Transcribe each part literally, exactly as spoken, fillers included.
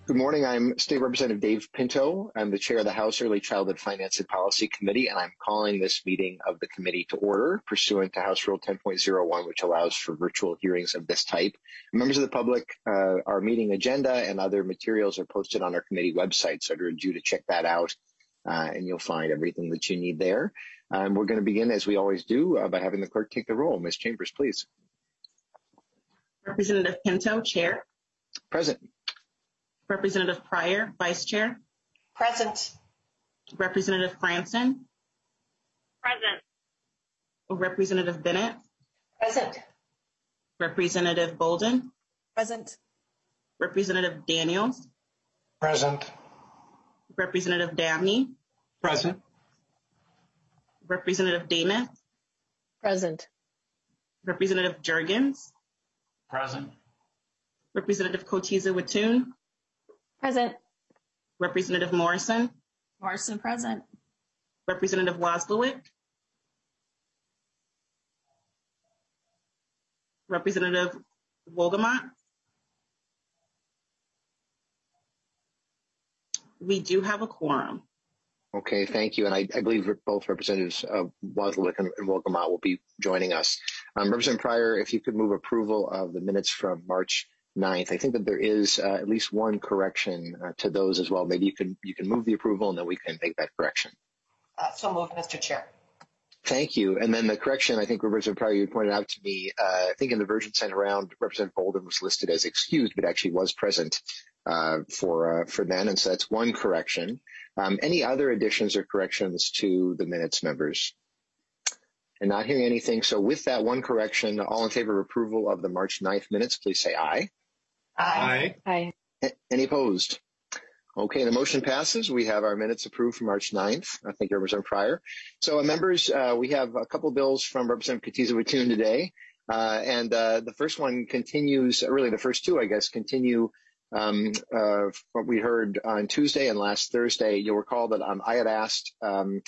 Good morning. I'm State Representative Dave Pinto. I'm the chair of the House Early Childhood Finance and Policy Committee, and I'm calling this meeting of the committee to order pursuant to House Rule ten point oh one, which allows for virtual hearings of this type. Members of the public, uh, our meeting agenda and other materials are posted on our committee website, so I urge you to check that out, uh, and you'll find everything that you need there. Um, we're going to begin, as we always do, uh, by having the clerk take the roll. Miz Chambers, please. Representative Pinto, Chair. Present. Representative Pryor, Vice Chair. Present. Representative Franson. Present. Representative Bennett. Present. Representative Bolden. Present. Representative Daniels. Present. Representative Dabney. Present. Representative Damas. Present. Representative Jurgens. Present. Representative Cotiza-Wittun. Present. Representative Morrison. Morrison present. Representative Wozlowick. Representative Wolgamott. We do have a quorum. Okay, thank you. And I, I believe both Representatives uh, Wozlowick and, and Wolgamott will be joining us. Um, Representative Pryor, if you could move approval of the minutes from March ninth. I think that there is uh, at least one correction uh, to those as well. Maybe you can you can move the approval and then we can make that correction. Uh, so moved, Mister Chair. Thank you. And then the correction, I think Representative Pryor, you pointed out to me, uh, I think in the version sent around, Representative Bolden was listed as excused, but actually was present uh, for uh, for then. And so that's one correction. Um, any other additions or corrections to the minutes, members? And not hearing anything. So with that one correction, all in favor of approval of the March ninth minutes, please say aye. Aye. Aye. Aye. Any opposed? Okay, the motion passes. We have our minutes approved for March ninth. Uh, thank you, Representative Pryor. So, uh, members, uh, we have a couple bills from Representative Cotiza-Wittun today. Uh, and uh, the first one continues, really the first two, I guess, continue um, uh, what we heard on Tuesday and last Thursday. You'll recall that um, I had asked um,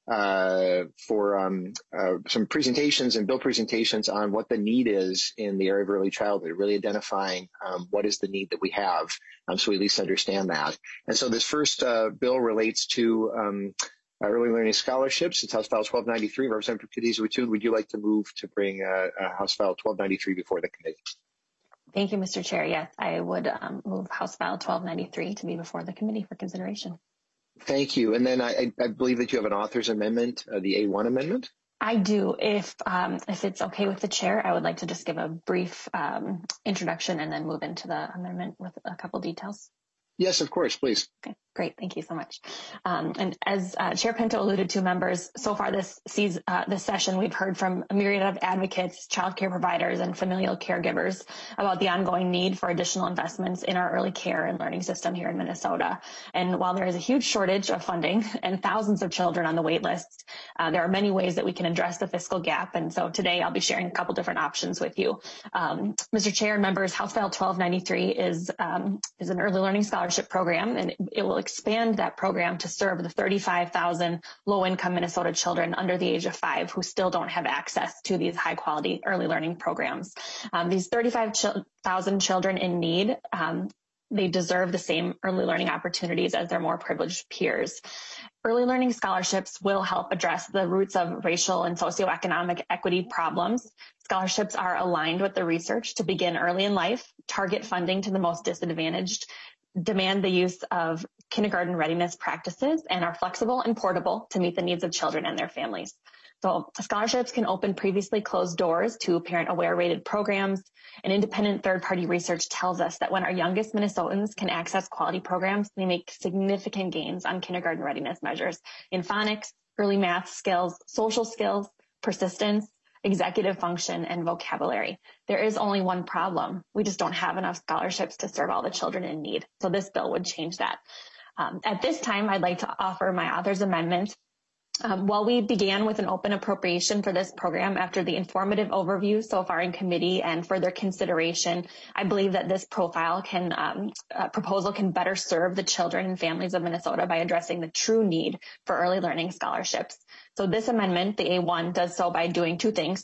uh, for um, uh, some presentations and bill presentations on what the need is in the area of early childhood, really identifying um, what is the need that we have, um, so we at least understand that. And so this first uh, bill relates to um, uh, early learning scholarships. It's House File twelve ninety-three. Representative Cotiza-Wittun, would you like to move to bring uh, uh, House File twelve ninety-three before the committee? Thank you, Mister Chair. Yes, I would um, move House File twelve ninety-three to be before the committee for consideration. Thank you. And then I, I believe that you have an author's amendment, uh, the A one amendment? I do. If um, if it's okay with the chair, I would like to just give a brief um, introduction and then move into the amendment with a couple details. Yes, of course, please. Okay, great. Thank you so much. Um, and as uh, Chair Pinto alluded to, members, so far this season, uh, this session, we've heard from a myriad of advocates, child care providers, and familial caregivers about the ongoing need for additional investments in our early care and learning system here in Minnesota. And while there is a huge shortage of funding and thousands of children on the wait list, uh, there are many ways that we can address the fiscal gap. And so today I'll be sharing a couple different options with you. Um, Mister Chair and members, House File twelve ninety-three is um, is an early learning scholarship program, and it will expand that program to serve the thirty-five thousand low-income Minnesota children under the age of five who still don't have access to these high-quality early learning programs. Um, these thirty-five thousand children in need, um, they deserve the same early learning opportunities as their more privileged peers. Early learning scholarships will help address the roots of racial and socioeconomic equity problems. Scholarships are aligned with the research to begin early in life, target funding to the most disadvantaged, demand the use of kindergarten readiness practices, and are flexible and portable to meet the needs of children and their families. So scholarships can open previously closed doors to parent-aware rated programs. And independent third-party research tells us that when our youngest Minnesotans can access quality programs, they make significant gains on kindergarten readiness measures in phonics, early math skills, social skills, persistence, executive function, and vocabulary. There is only one problem. We just don't have enough scholarships to serve all the children in need. So this bill would change that. Um, at this time, I'd like to offer my author's amendment. Um, while we began with an open appropriation for this program after the informative overview so far in committee and further consideration, I believe that this profile can, um, uh, proposal can better serve the children and families of Minnesota by addressing the true need for early learning scholarships. So this amendment, the A one, does so by doing two things.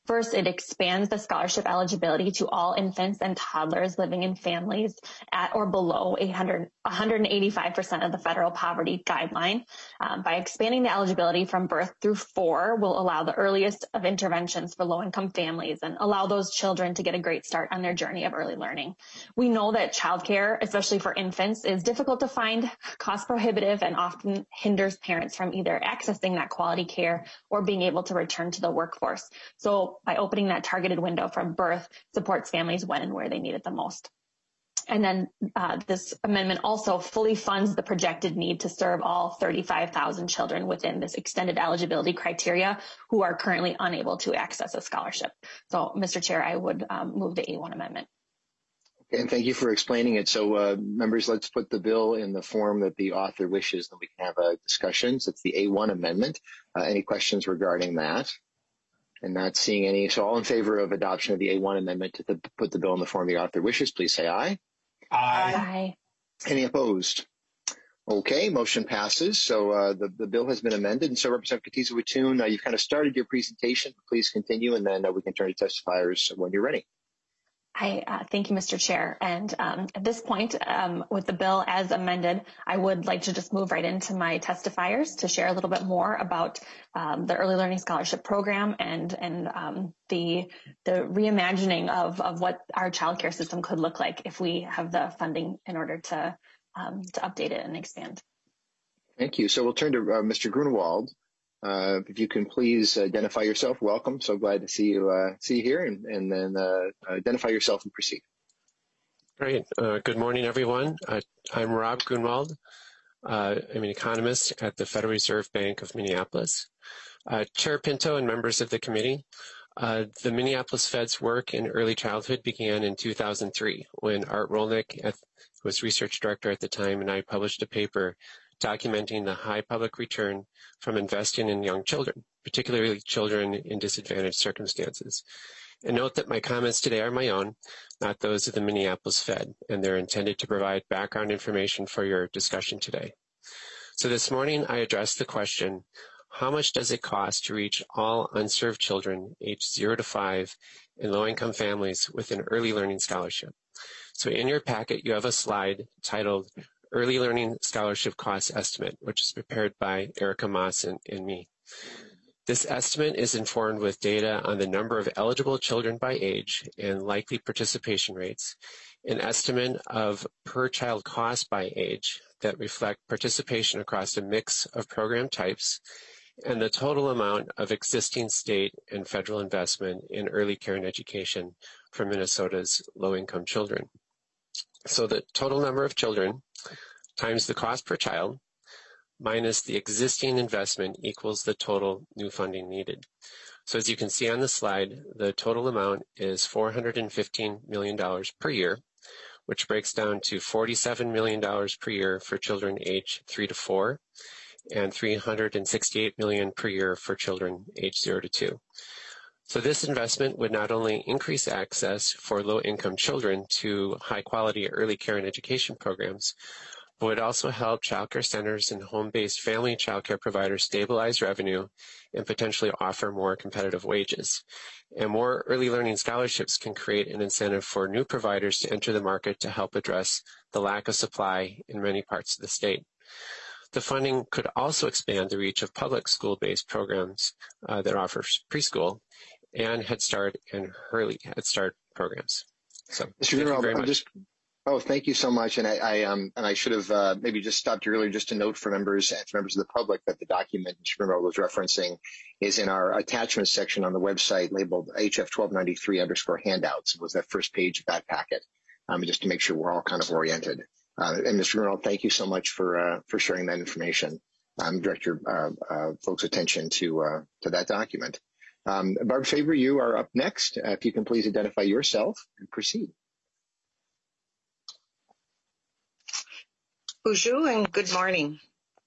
First, it expands the scholarship eligibility to all infants and toddlers living in families at or below one hundred eighty-five percent of the federal poverty guideline. Um, by expanding the eligibility from birth through four will allow the earliest of interventions for low-income families and allow those children to get a great start on their journey of early learning. We know that childcare, especially for infants, is difficult to find, cost prohibitive, and often hinders parents from either accessing that quality care or being able to return to the workforce. So by opening that targeted window from birth, supports families when and where they need it the most. And then uh, this amendment also fully funds the projected need to serve all thirty-five thousand children within this extended eligibility criteria who are currently unable to access a scholarship. So, Mister Chair, I would um, move the A one amendment. Okay, and thank you for explaining it. So, uh, members, let's put the bill in the form that the author wishes, and we can have a discussion. So it's the A one amendment. Uh, any questions regarding that? And not seeing any. So all in favor of adoption of the A one amendment to the, put the bill in the form the author wishes, please say aye. Aye. Aye. Any opposed? Okay, motion passes. So uh, the, the bill has been amended. And so Representative Katiza-Witthuhn, uh, you've kind of started your presentation. Please continue, and then uh, we can turn to testifiers when you're ready. I uh, thank you, Mister Chair. And um, at this point, um, with the bill as amended, I would like to just move right into my testifiers to share a little bit more about um, the Early Learning Scholarship Program and and um, the the reimagining of of what our childcare system could look like if we have the funding in order to um, to update it and expand. Thank you. So we'll turn to uh, Mister Grunewald. Uh, if you can please identify yourself. Welcome. So glad to see you, uh, see you here, and, and then uh, identify yourself and proceed. Great. Uh, good morning, everyone. Uh, I'm Rob Grunewald. Uh, I'm an economist at the Federal Reserve Bank of Minneapolis. Uh, Chair Pinto and members of the committee, uh, the Minneapolis Fed's work in early childhood began in two thousand three when Art Rolnick, who was research director at the time, and I published a paper documenting the high public return from investing in young children, particularly children in disadvantaged circumstances. And note that my comments today are my own, not those of the Minneapolis Fed, and they're intended to provide background information for your discussion today. So this morning, I addressed the question, how much does it cost to reach all unserved children aged zero to five in low-income families with an early learning scholarship? So in your packet, you have a slide titled Early Learning Scholarship Cost Estimate, which is prepared by Erica Moss and, and me. This estimate is informed with data on the number of eligible children by age and likely participation rates, an estimate of per child cost by age that reflect participation across a mix of program types, and the total amount of existing state and federal investment in early care and education for Minnesota's low-income children. So the total number of children times the cost per child minus the existing investment equals the total new funding needed. So as you can see on the slide, the total amount is four hundred fifteen million dollars per year, which breaks down to forty-seven million dollars per year for children aged three to four and three hundred sixty-eight million dollars per year for children aged zero to two. So this investment would not only increase access for low-income children to high-quality early care and education programs, but would also help childcare centers and home-based family childcare providers stabilize revenue and potentially offer more competitive wages. And more early learning scholarships can create an incentive for new providers to enter the market to help address the lack of supply in many parts of the state. The funding could also expand the reach of public school-based programs uh, that offer preschool and Head Start and early Head Start programs. So, Mister thank you very I'm much. Just, oh, thank you so much. And I, I um, and I should have uh, maybe just stopped you earlier just to note for members and for members of the public that the document Mister Grunewald was referencing is in our attachments section on the website labeled H F twelve ninety-three underscore handouts. It was that first page of that packet, um, just to make sure we're all kind of oriented. Uh, and Mister Grunewald, thank you so much for uh, for sharing that information. Um, direct your uh, uh, folks' attention to uh, to that document. Um, Barb Faber, you are up next. Uh, if you can please identify yourself and proceed. Bonjour and good morning.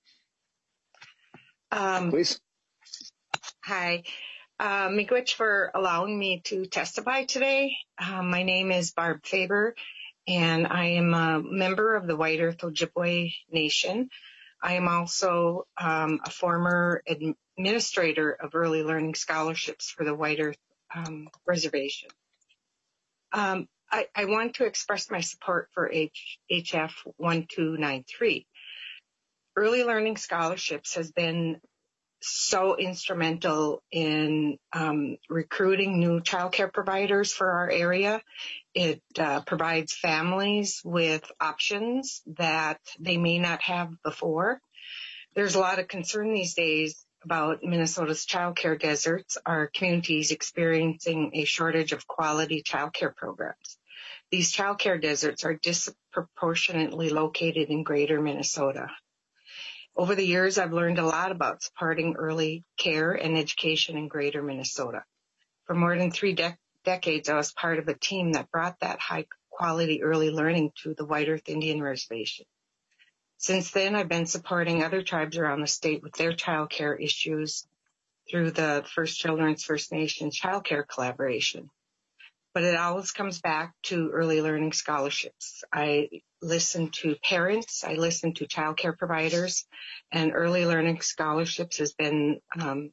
Um, Please. Hi. Uh, Miigwech for allowing me to testify today. Uh, my name is Barb Faber, and I am a member of the White Earth Ojibwe Nation. I am also um, a former administrator of early learning scholarships for the White Earth um, reservation. Um, I, I want to express my support for H, HF one two nine three. Early learning scholarships has been so instrumental in um, recruiting new childcare providers for our area. It uh, provides families with options that they may not have before. There's a lot of concern these days about Minnesota's childcare deserts, our communities experiencing a shortage of quality childcare programs. These childcare deserts are disproportionately located in greater Minnesota. Over the years, I've learned a lot about supporting early care and education in greater Minnesota. For more than three de- decades, I was part of a team that brought that high-quality early learning to the White Earth Indian Reservation. Since then, I've been supporting other tribes around the state with their child care issues through the First Children's First Nations Child Care Collaboration. But it always comes back to early learning scholarships. I listen to parents, I listen to child care providers, and early learning scholarships has been, um,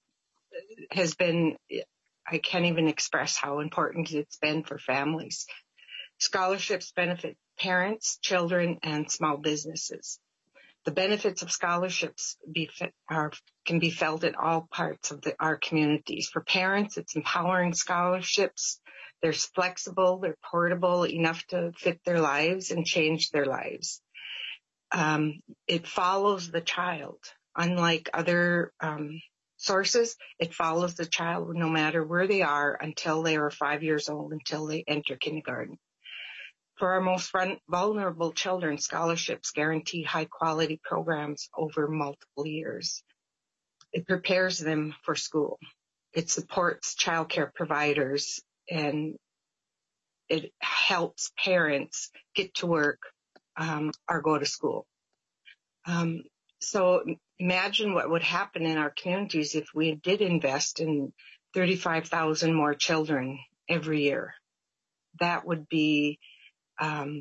has been, I can't even express how important it's been for families. Scholarships benefit parents, children, and small businesses. The benefits of scholarships be, are, can be felt in all parts of the, our communities. For parents, it's empowering scholarships. They're flexible, they're portable enough to fit their lives and change their lives. Um, it follows the child. Unlike other um, sources, it follows the child no matter where they are until they are five years old, until they enter kindergarten. For our most vulnerable children, scholarships guarantee high-quality programs over multiple years. It prepares them for school. It supports childcare providers, and it helps parents get to work um, or go to school. Um, so imagine what would happen in our communities if we did invest in thirty-five thousand more children every year. That would be um,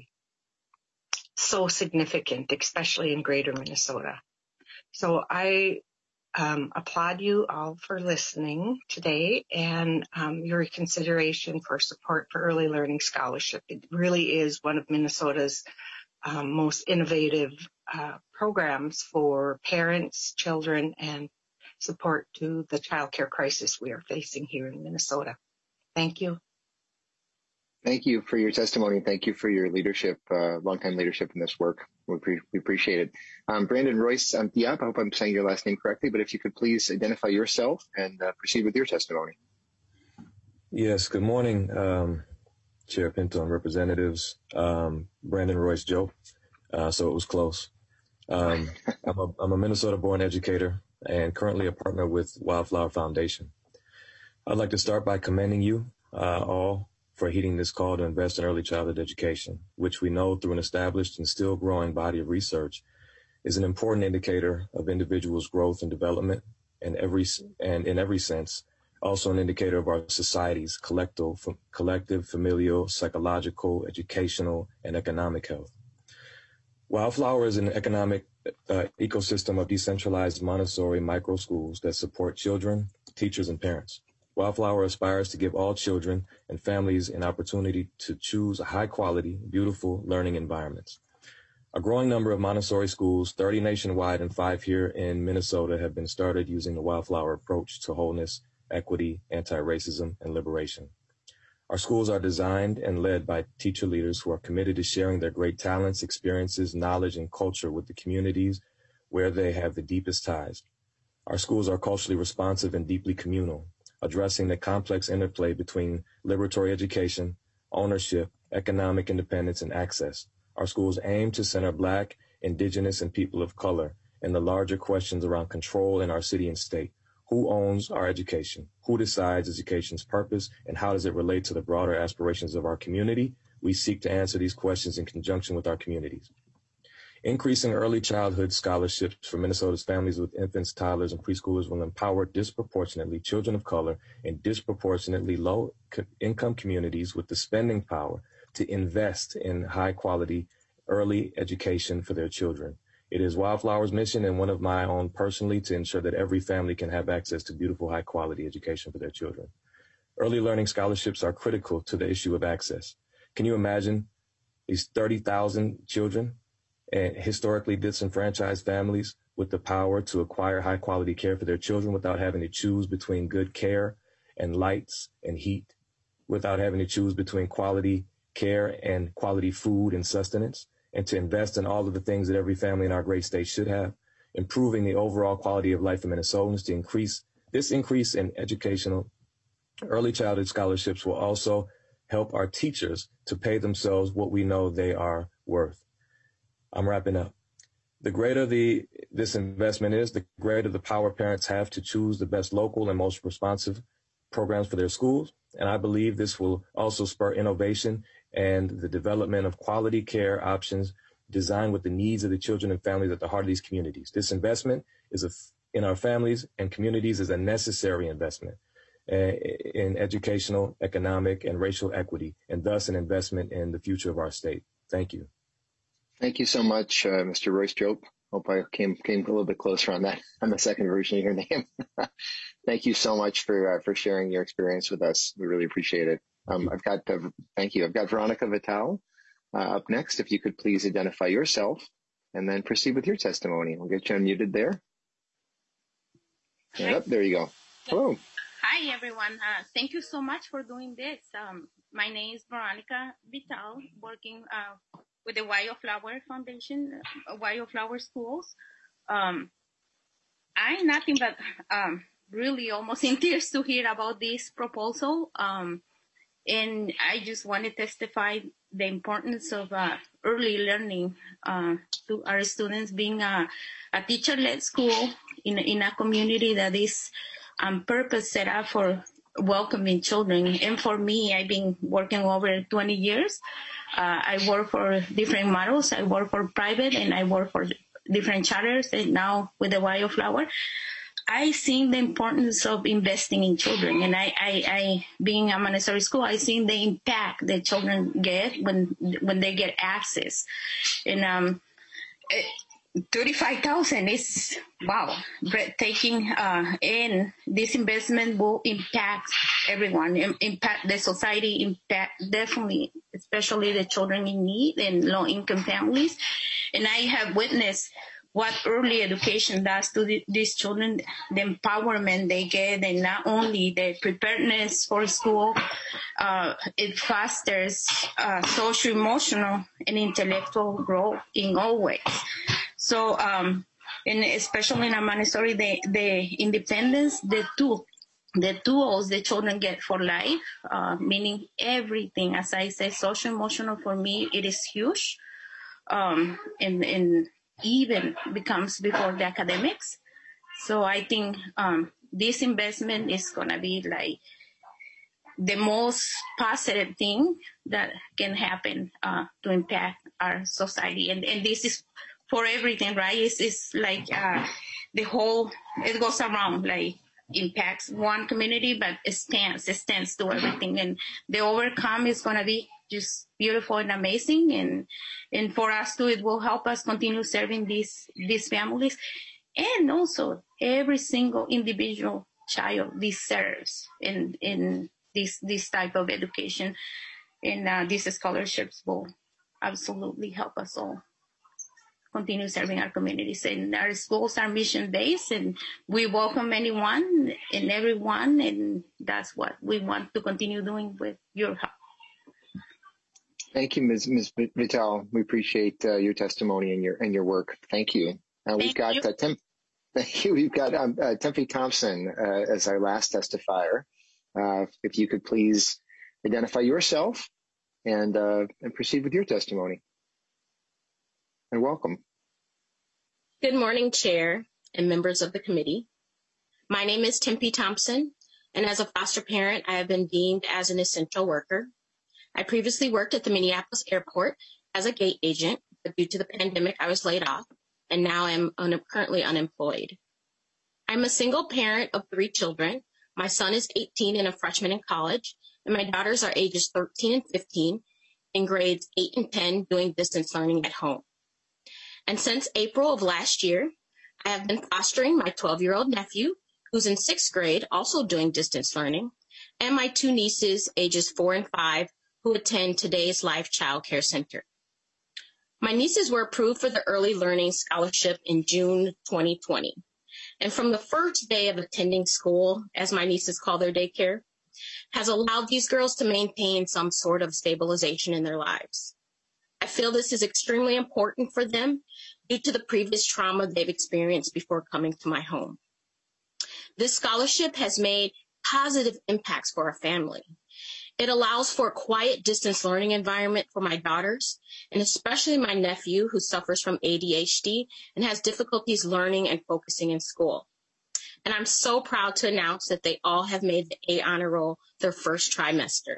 so significant, especially in greater Minnesota. So I um, applaud you all for listening today and um, your consideration for support for early learning scholarship. It really is one of Minnesota's um, most innovative uh, programs for parents, children, and support to the child care crisis we are facing here in Minnesota. Thank you. Thank you for your testimony. Thank you for your leadership, uh, longtime leadership in this work. We, pre- we appreciate it. Um, Brandon Royce um, Diop, I hope I'm saying your last name correctly, but if you could please identify yourself and uh, proceed with your testimony. Yes, good morning, um, Chair Pinto and representatives. Um, Brandon Royce Joe, uh, so it was close. Um, I'm a, I'm a Minnesota-born educator and currently a partner with Wildflower Foundation. I'd like to start by commending you uh, all for heeding this call to invest in early childhood education, which we know through an established and still growing body of research is an important indicator of individuals' growth and development, and every and in every sense, also an indicator of our society's collective, collective, familial, psychological, educational, and economic health. Wildflower is an economic uh, ecosystem of decentralized Montessori micro schools that support children, teachers, and parents. Wildflower aspires to give all children and families an opportunity to choose high-quality, beautiful learning environments. A growing number of Montessori schools, thirty nationwide and five here in Minnesota, have been started using the Wildflower approach to wholeness, equity, anti-racism, and liberation. Our schools are designed and led by teacher leaders who are committed to sharing their great talents, experiences, knowledge, and culture with the communities where they have the deepest ties. Our schools are culturally responsive and deeply communal, addressing the complex interplay between liberatory education, ownership, economic independence, and access. Our schools aim to center Black, Indigenous, and people of color in the larger questions around control in our city and state. Who owns our education? Who decides education's purpose? And how does it relate to the broader aspirations of our community? We seek to answer these questions in conjunction with our communities. Increasing early childhood scholarships for Minnesota's families with infants, toddlers, and preschoolers will empower disproportionately children of color in disproportionately low-income communities with the spending power to invest in high-quality early education for their children. It is Wildflower's mission and one of my own personally to ensure that every family can have access to beautiful, high-quality education for their children. Early learning scholarships are critical to the issue of access. Can you imagine these thirty thousand children and historically disenfranchised families with the power to acquire high quality care for their children without having to choose between good care and lights and heat, without having to choose between quality care and quality food and sustenance, and to invest in all of the things that every family in our great state should have, improving the overall quality of life of Minnesotans. To increase this increase in educational early childhood scholarships will also help our teachers to pay themselves what we know they are worth. I'm wrapping up. The greater the this investment is, the greater the power parents have to choose the best local and most responsive programs for their schools. And I believe this will also spur innovation and the development of quality care options designed with the needs of the children and families at the heart of these communities. This investment is a, in our families and communities is a necessary investment uh, in educational, economic, and racial equity, and thus an investment in the future of our state. Thank you. Thank you so much, uh, Mister Royce Jope. Hope I came came a little bit closer on that on the second version of your name. Thank you so much for uh, for sharing your experience with us. We really appreciate it. Um, I've got uh, thank you. I've got Veronica Vital uh, up next. If you could please identify yourself and then proceed with your testimony. We'll get you unmuted there. And up there you go. Hello. Hi everyone. Uh, thank you so much for doing this. Um, my name is Veronica Vital, working uh, with the Wildflower Foundation, uh, Wildflower Schools. Um, I'm nothing but um, really almost in tears to hear about this proposal. Um, and I just want to testify the importance of uh, early learning uh, to our students, being a, a teacher-led school in, in a community that is on purpose set up for welcoming children. And for me, I've been working over twenty years. Uh, I work for different models. I work for private and I work for different charters, and now with the Wildflower. I see the importance of investing in children, and I, I, I being a Montessori school, I see the impact that children get when when they get access. And um, thirty-five thousand is, wow, breathtaking. Uh, and this investment will impact everyone, impact the society, impact definitely, especially the children in need and low-income families. And I have witnessed what early education does to the, these children, the empowerment they get, and not only the preparedness for school, uh, it fosters uh, social, emotional, and intellectual growth in all ways. So, um, and especially in Montessori, the, the independence, the tool, the tools the children get for life, uh, meaning everything, as I say, social, emotional, for me, it is huge. Um, and, and even becomes before the academics. So I think um, this investment is going to be like the most positive thing that can happen uh, to impact our society. And, and this is for everything, right? It's, it's like uh, the whole, it goes around, like impacts one community, but it stands, it stands to everything. And the overcome is going to be just beautiful and amazing. And, and for us too, it will help us continue serving these, these families. And also every single individual child deserves in, in this, this type of education. And uh, these scholarships will absolutely help us all continue serving our communities. And our schools are mission-based, and we welcome anyone and everyone, and that's what we want to continue doing with your help. Thank you, Miz Miz Vital. We appreciate uh, your testimony and your and your work. Thank you. Uh, we've got uh, Tim. Thank you. We've got um, uh, Tempe Thompson uh, as our last testifier. Uh, if you could please identify yourself and uh, and proceed with your testimony. And welcome. Good morning, Chair and members of the committee. My name is Tempe Thompson, and as a foster parent, I have been deemed as an essential worker. I previously worked at the Minneapolis airport as a gate agent, but due to the pandemic, I was laid off, and now I'm un- currently unemployed. I'm a single parent of three children. My son is eighteen and a freshman in college, and my daughters are ages thirteen and fifteen in grades eight and ten doing distance learning at home. And since April of last year, I have been fostering my twelve-year-old nephew, who's in sixth grade, also doing distance learning, and my two nieces, ages four and five, who attend today's Life Child Care Center. My nieces were approved for the Early Learning Scholarship in June twenty twenty. And from the first day of attending school, as my nieces call their daycare, has allowed these girls to maintain some sort of stabilization in their lives. I feel this is extremely important for them due to the previous trauma they've experienced before coming to my home. This scholarship has made positive impacts for our family. It allows for a quiet distance learning environment for my daughters, and especially my nephew who suffers from A D H D and has difficulties learning and focusing in school. And I'm so proud to announce that they all have made the A honor roll their first trimester.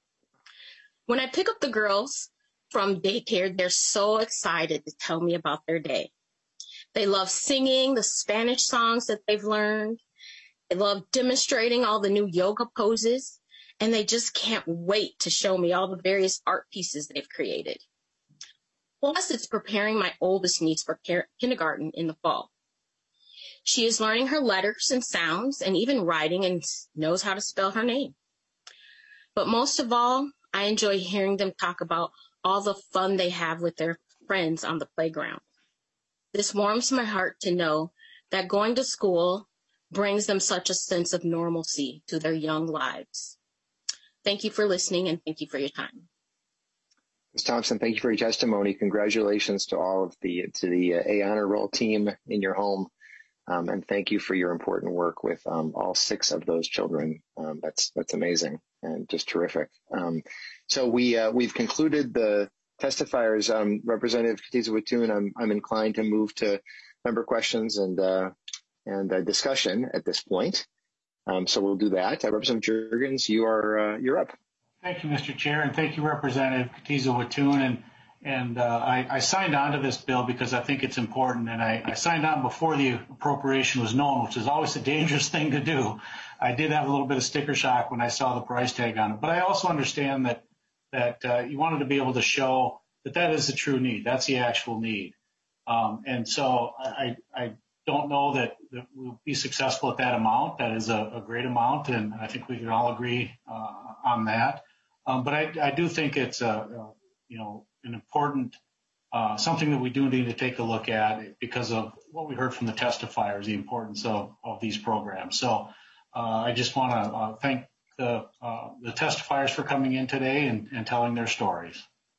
When I pick up the girls from daycare, they're so excited to tell me about their day. They love singing the Spanish songs that they've learned. They love demonstrating all the new yoga poses, and they just can't wait to show me all the various art pieces they've created. Plus, it's preparing my oldest niece for kindergarten in the fall. She is learning her letters and sounds and even writing and knows how to spell her name. But most of all, I enjoy hearing them talk about all the fun they have with their friends on the playground. This warms my heart to know that going to school brings them such a sense of normalcy to their young lives. Thank you for listening, and thank you for your time. Miz Thompson, thank you for your testimony. Congratulations to all of the to the uh, A honor roll team in your home. Um, and thank you for your important work with um, all six of those children. Um, that's that's amazing and just terrific. Um, so we uh, we've concluded the testifiers. Um, Representative Katiza-Witthuhn, I'm I'm inclined to move to member questions and uh, and uh, discussion at this point. Um, so we'll do that. Uh, Representative Jurgens, you are uh, you're up. Thank you, Mister Chair, and thank you, Representative Katiza-Witthuhn. And And uh, I, I signed on to this bill because I think it's important, and I, I signed on before the appropriation was known, which is always a dangerous thing to do. I did have a little bit of sticker shock when I saw the price tag on it, but I also understand that that uh, you wanted to be able to show that that is the true need. That's the actual need. Um, and so I, I don't know that, that we'll be successful at that amount. That is a, a great amount, and I think we can all agree uh, on that. Um, but I, I do think it's a, a you know, an important, uh, something that we do need to take a look at because of what we heard from the testifiers, the importance of, of these programs. So uh, I just want to uh, thank the, uh, the testifiers for coming in today and, and telling their stories.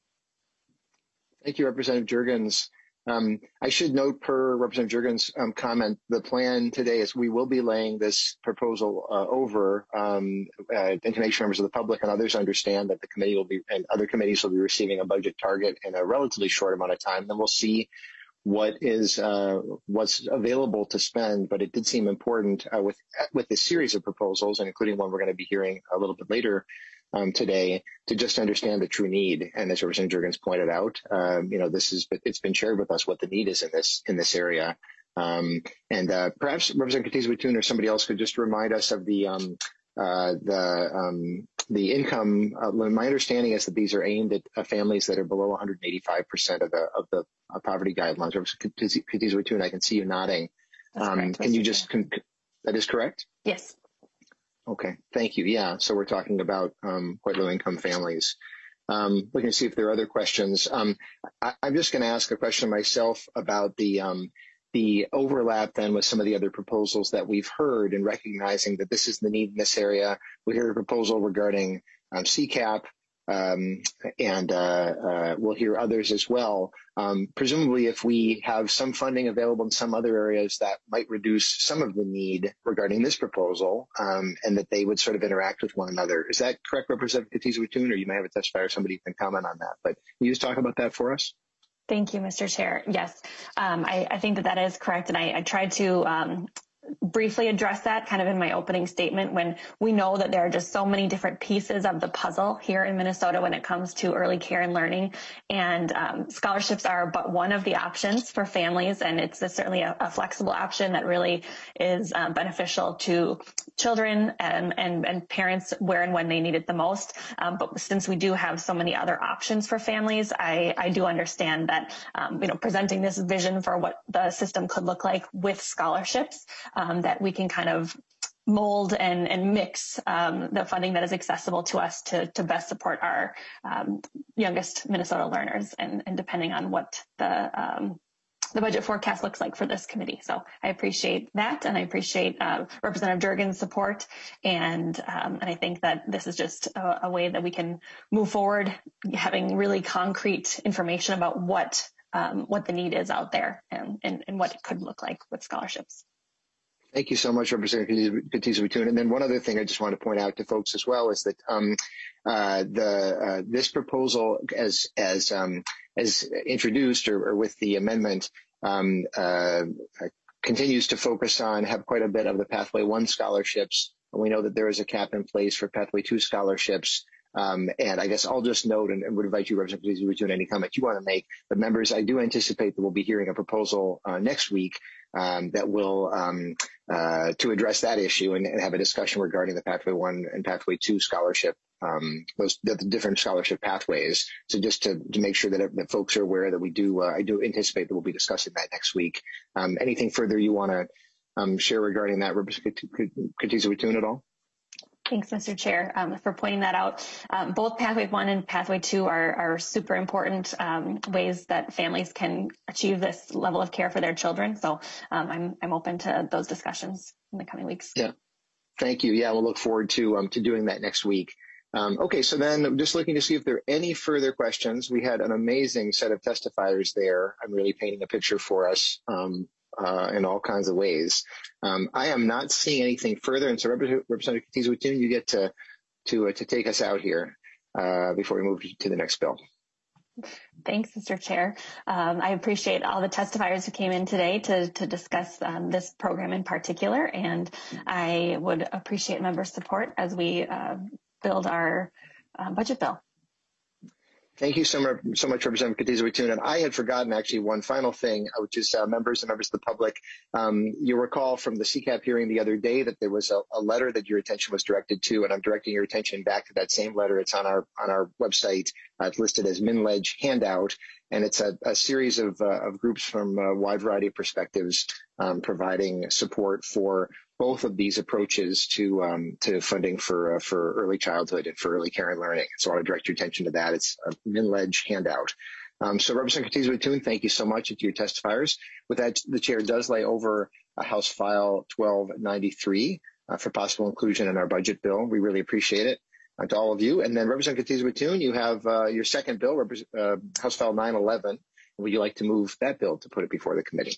Thank you, Representative Jurgens. Um, I should note, per Representative Jurgens' um, comment, the plan today is we will be laying this proposal uh, over um, uh, to make sure members of the public and others understand that the committee will be, and other committees will be receiving a budget target in a relatively short amount of time. Then we'll see what is uh, what's available to spend. But it did seem important uh, with with this series of proposals, and including one we're going to be hearing a little bit later Um, today, to just understand the true need. And as Representative Jurgens pointed out, um, you know, this is, it's been shared with us what the need is in this, in this area. Um, and, uh, perhaps Representative Katiza-Witthuhn or somebody else could just remind us of the, um, uh, the, um, the income. Uh, my understanding is that these are aimed at uh, families that are below one hundred eighty-five percent of the, of the uh, poverty guidelines. Representative Katiza-Witthuhn, I can see you nodding. Um, correct, can you just, con- that is correct? Yes. Okay, thank you. Yeah, so we're talking about um, quite low-income families. Um, looking to see if there are other questions. Um, I, I'm just going to ask a question myself about the um, the overlap then with some of the other proposals that we've heard, and recognizing that this is the need in this area. We heard a proposal regarding um, C CAP, um, and uh, uh, we'll hear others as well. Um, presumably, if we have some funding available in some other areas, that might reduce some of the need regarding this proposal, um, and that they would sort of interact with one another. Is that correct, Representative Katiza-Witthuhn, or you may have a testifier, somebody can comment on that. But can you just talk about that for us? Thank you, Mister Chair. Yes, um, I, I think that that is correct, and I, I tried to um, briefly address that kind of in my opening statement, when we know that there are just so many different pieces of the puzzle here in Minnesota when it comes to early care and learning. And um, scholarships are but one of the options for families, and it's a, certainly a, a flexible option that really is um, beneficial to children and, and, and parents where and when they need it the most. Um, but since we do have so many other options for families, I, I do understand that um, you know, presenting this vision for what the system could look like with scholarships, Um, that we can kind of mold and, and mix um, the funding that is accessible to us to, to best support our um, youngest Minnesota learners, and, and depending on what the um, the budget forecast looks like for this committee. So I appreciate that, and I appreciate uh, Representative Durgan's support, and um, and I think that this is just a, a way that we can move forward, having really concrete information about what um, what the need is out there, and, and, and what it could look like with scholarships. Thank you so much, Representative Katiza-Watun. And then one other thing I just want to point out to folks as well is that um, uh, the uh, this proposal, as as um, as introduced or, or with the amendment, um, uh, continues to focus on have quite a bit of the Pathway One scholarships. And we know that there is a cap in place for Pathway Two scholarships. Um, and I guess I'll just note and, and would invite you, Representative Katiza-Watun, any comment you want to make. But members, I do anticipate that we'll be hearing a proposal uh, next week um, that will um, uh, to address that issue and, and have a discussion regarding the Pathway One and Pathway Two scholarship, um, those the, the different scholarship pathways. So just to, to make sure that, that folks are aware that we do, uh, I do anticipate that we'll be discussing that next week. Um, anything further you want to um, share regarding that, Representative Katiza-Watun, at all? Thanks, Mister Chair, um, for pointing that out. Um, both Pathway One and Pathway Two are, are super important um, ways that families can achieve this level of care for their children. So um, I'm I'm open to those discussions in the coming weeks. Yeah, thank you. Yeah, we'll look forward to um, to doing that next week. Um, okay, so then just looking to see if there are any further questions. We had an amazing set of testifiers there. I'm really painting a picture for us. Um, Uh, in all kinds of ways. Um, I am not seeing anything further, and so Rep- Representative Katiza-Watun, you get to to uh, to take us out here uh, before we move to the next bill. Thanks, Mister Chair. Um, I appreciate all the testifiers who came in today to to discuss um, this program in particular, and I would appreciate member support as we uh, build our uh, budget bill. Thank you so much, so much Representative Katiza-Watun. And I had forgotten actually one final thing, which is uh, members and members of the public. Um, you recall from the C CAP hearing the other day that there was a, a letter that your attention was directed to, and I'm directing your attention back to that same letter. It's on our on our website. Uh, it's listed as MnLEDGE handout, and it's a, a series of, uh, of groups from a wide variety of perspectives um, providing support for both of these approaches to um, to funding for uh, for early childhood and for early care and learning. So I want to direct your attention to that. It's a MnLEDGE handout. Um, so Representative Katiza-Watun, thank you so much to your testifiers. With that, the chair does lay over uh, House File twelve ninety-three uh, for possible inclusion in our budget bill. We really appreciate it. Uh, to all of you. And then Representative Katiza-Watun, you have uh, your second bill, uh, House File nine eleven. Would you like to move that bill to put it before the committee?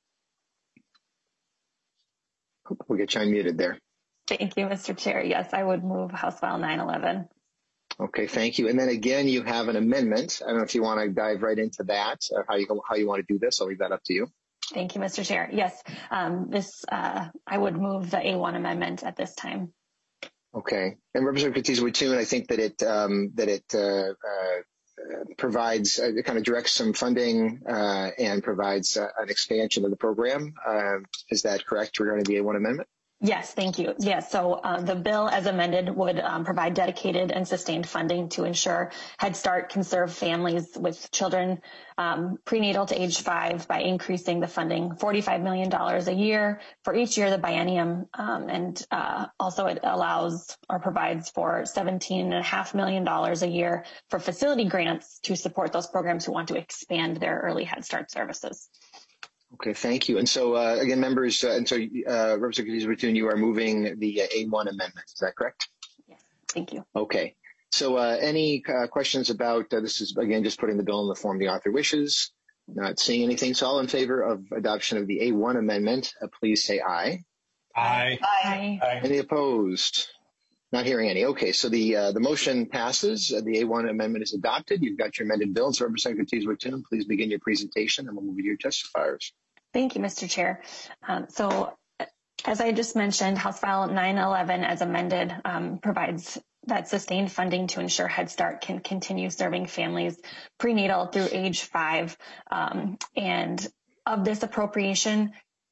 We'll get you unmuted there. Thank you, Mister Chair. Yes, I would move House File nine eleven. Okay, thank you. And then again, you have an amendment. I don't know if you want to dive right into that, or how you how you want to do this. I'll leave that up to you. Thank you, Mister Chair. Yes, um, this uh, I would move the A one amendment at this time. Okay, and Representative Katiza-Watun, I think that it um, that it uh, uh, provides, uh, it kind of directs some funding uh, and provides uh, an expansion of the program. Uh, is that correct regarding the A one amendment? Yes, thank you. Yes, so uh, the bill as amended would um, provide dedicated and sustained funding to ensure Head Start can serve families with children um, prenatal to age five by increasing the funding forty-five million dollars a year for each year of the biennium. Um, and uh, also it allows or provides for seventeen point five million dollars a year for facility grants to support those programs who want to expand their early Head Start services. Okay, thank you. And so, uh, again, members, uh, and so, uh, Representative Katiza-Watun, you are moving the uh, A one amendment. Is that correct? Yes, thank you. Okay. So, uh, any uh, questions about, uh, this is, again, just putting the bill in the form the author wishes. Not seeing anything. So, all in favor of adoption of the A one amendment, uh, please say aye. Aye. Aye. Aye. Any opposed? Not hearing any. Okay, so the uh, the motion passes. Uh, the A one amendment is adopted. You've got your amended bill. So, Representative Katiza-Watun, please begin your presentation, and we'll move to your testifiers. Thank you, Mister Chair. Um, so, as I just mentioned, House File nine eleven, as amended, um, provides that sustained funding to ensure Head Start can continue serving families prenatal through age five. Um, and of this appropriation,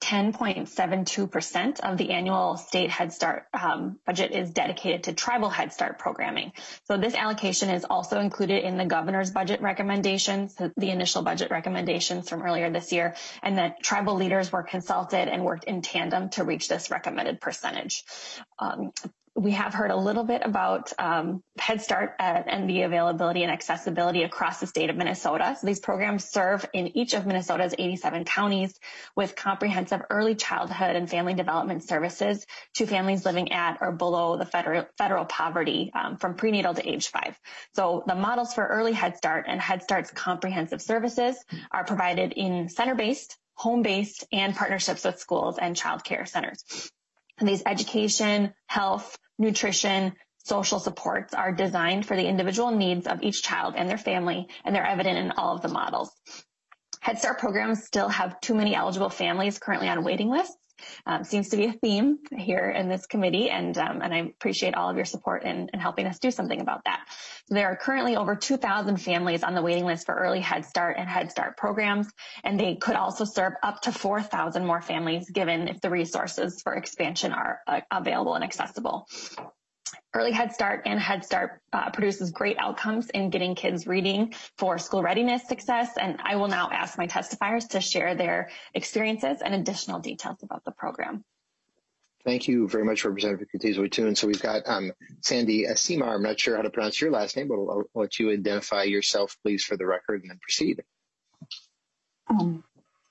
ten point seven two percent of the annual state Head Start um, budget is dedicated to tribal Head Start programming. So this allocation is also included in the governor's budget recommendations, the initial budget recommendations from earlier this year, and the tribal leaders were consulted and worked in tandem to reach this recommended percentage. Um, We have heard a little bit about um, Head Start uh, and the availability and accessibility across the state of Minnesota. So these programs serve in each of Minnesota's eighty-seven counties with comprehensive early childhood and family development services to families living at or below the federal, federal poverty um, from prenatal to age five. So the models for early Head Start and Head Start's comprehensive services are provided in center-based, home-based, and partnerships with schools and child care centers. And these education, health, nutrition, social supports are designed for the individual needs of each child and their family, and they're evident in all of the models. Head Start programs still have too many eligible families currently on waiting lists. Um, seems to be a theme here in this committee, and um, and I appreciate all of your support in, in helping us do something about that. So there are currently over two thousand families on the waiting list for early Head Start and Head Start programs, and they could also serve up to four thousand more families given if the resources for expansion are uh, available and accessible. Early Head Start and Head Start uh, produces great outcomes in getting kids reading for school readiness success, and I will now ask my testifiers to share their experiences and additional details about the program. Thank you very much, Representative Katiza-Whatun. So we've got um, Sandy Asimar. I'm not sure how to pronounce your last name, but I'll, I'll let you identify yourself, please, for the record, and then proceed. Um,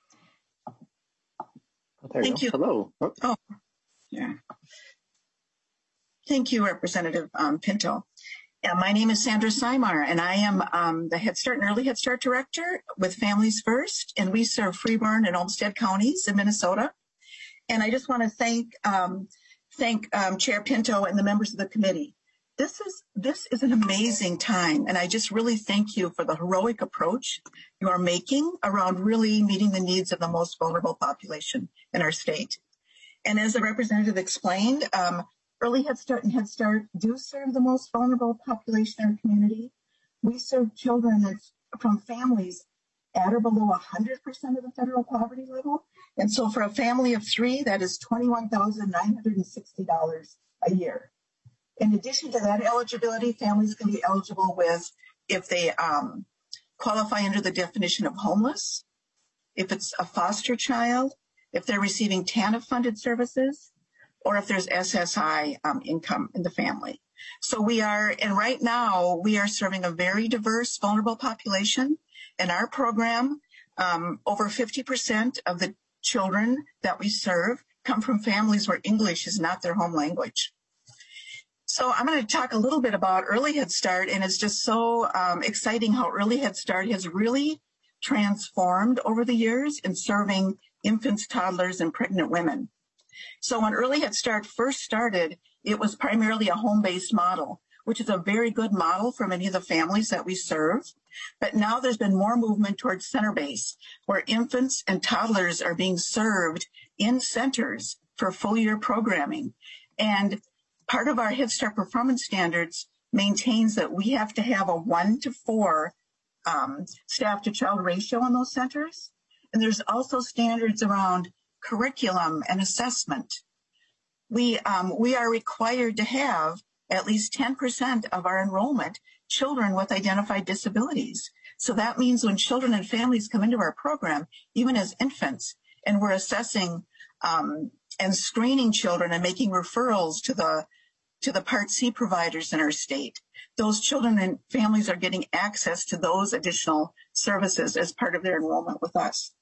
there thank you. you. Hello. Oh. oh, yeah. Thank you, Representative um, Pinto. Yeah, my name is Sandra Simar, and I am um, the Head Start and Early Head Start Director with Families First, and we serve Freeborn and Olmsted counties in Minnesota. And I just want to thank um, thank um, Chair Pinto and the members of the committee. This is this is an amazing time, and I just really thank you for the heroic approach you are making around really meeting the needs of the most vulnerable population in our state. And as the representative explained, um, Early Head Start and Head Start do serve the most vulnerable population in our community. We serve children that's from families at or below one hundred percent of the federal poverty level. And so for a family of three, that is twenty-one thousand nine hundred sixty dollars a year. In addition to that eligibility, families can be eligible with if they um, qualify under the definition of homeless, if it's a foster child, if they're receiving TANF-funded services, or if there's S S I um, income in the family. So we are, and right now, we are serving a very diverse, vulnerable population. In our program, um, over fifty percent of the children that we serve come from families where English is not their home language. So I'm going to talk a little bit about Early Head Start, and it's just so um, exciting how Early Head Start has really transformed over the years in serving infants, toddlers, and pregnant women. So when Early Head Start first started, it was primarily a home-based model, which is a very good model for many of the families that we serve. But now there's been more movement towards center-based, where infants and toddlers are being served in centers for full-year programming. And part of our Head Start performance standards maintains that we have to have a one to four um, staff-to-child ratio in those centers. And there's also standards around curriculum and assessment. We, um, we are required to have at least ten percent of our enrollment children with identified disabilities. So that means when children and families come into our program, even as infants, and we're assessing um, and screening children and making referrals to the to the Part C providers in our state, those children and families are getting access to those additional services as part of their enrollment with us.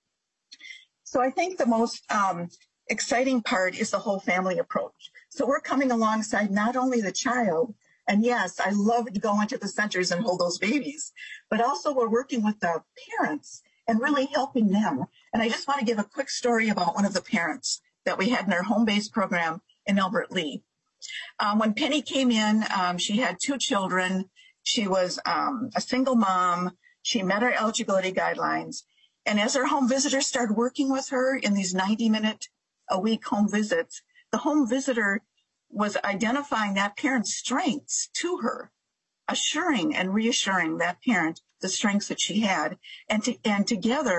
So I think the most um, exciting part is the whole family approach. So we're coming alongside not only the child, and yes, I love to go into the centers and hold those babies, but also we're working with the parents and really helping them. And I just want to give a quick story about one of the parents that we had in our home-based program in Albert Lea. Um, when Penny came in, um, she had two children. She was um, a single mom. She met our eligibility guidelines. And as our home visitor started working with her in these ninety minute a week home visits, the home visitor was identifying that parent's strengths to her, assuring and reassuring that parent the strengths that she had. And, to, and together,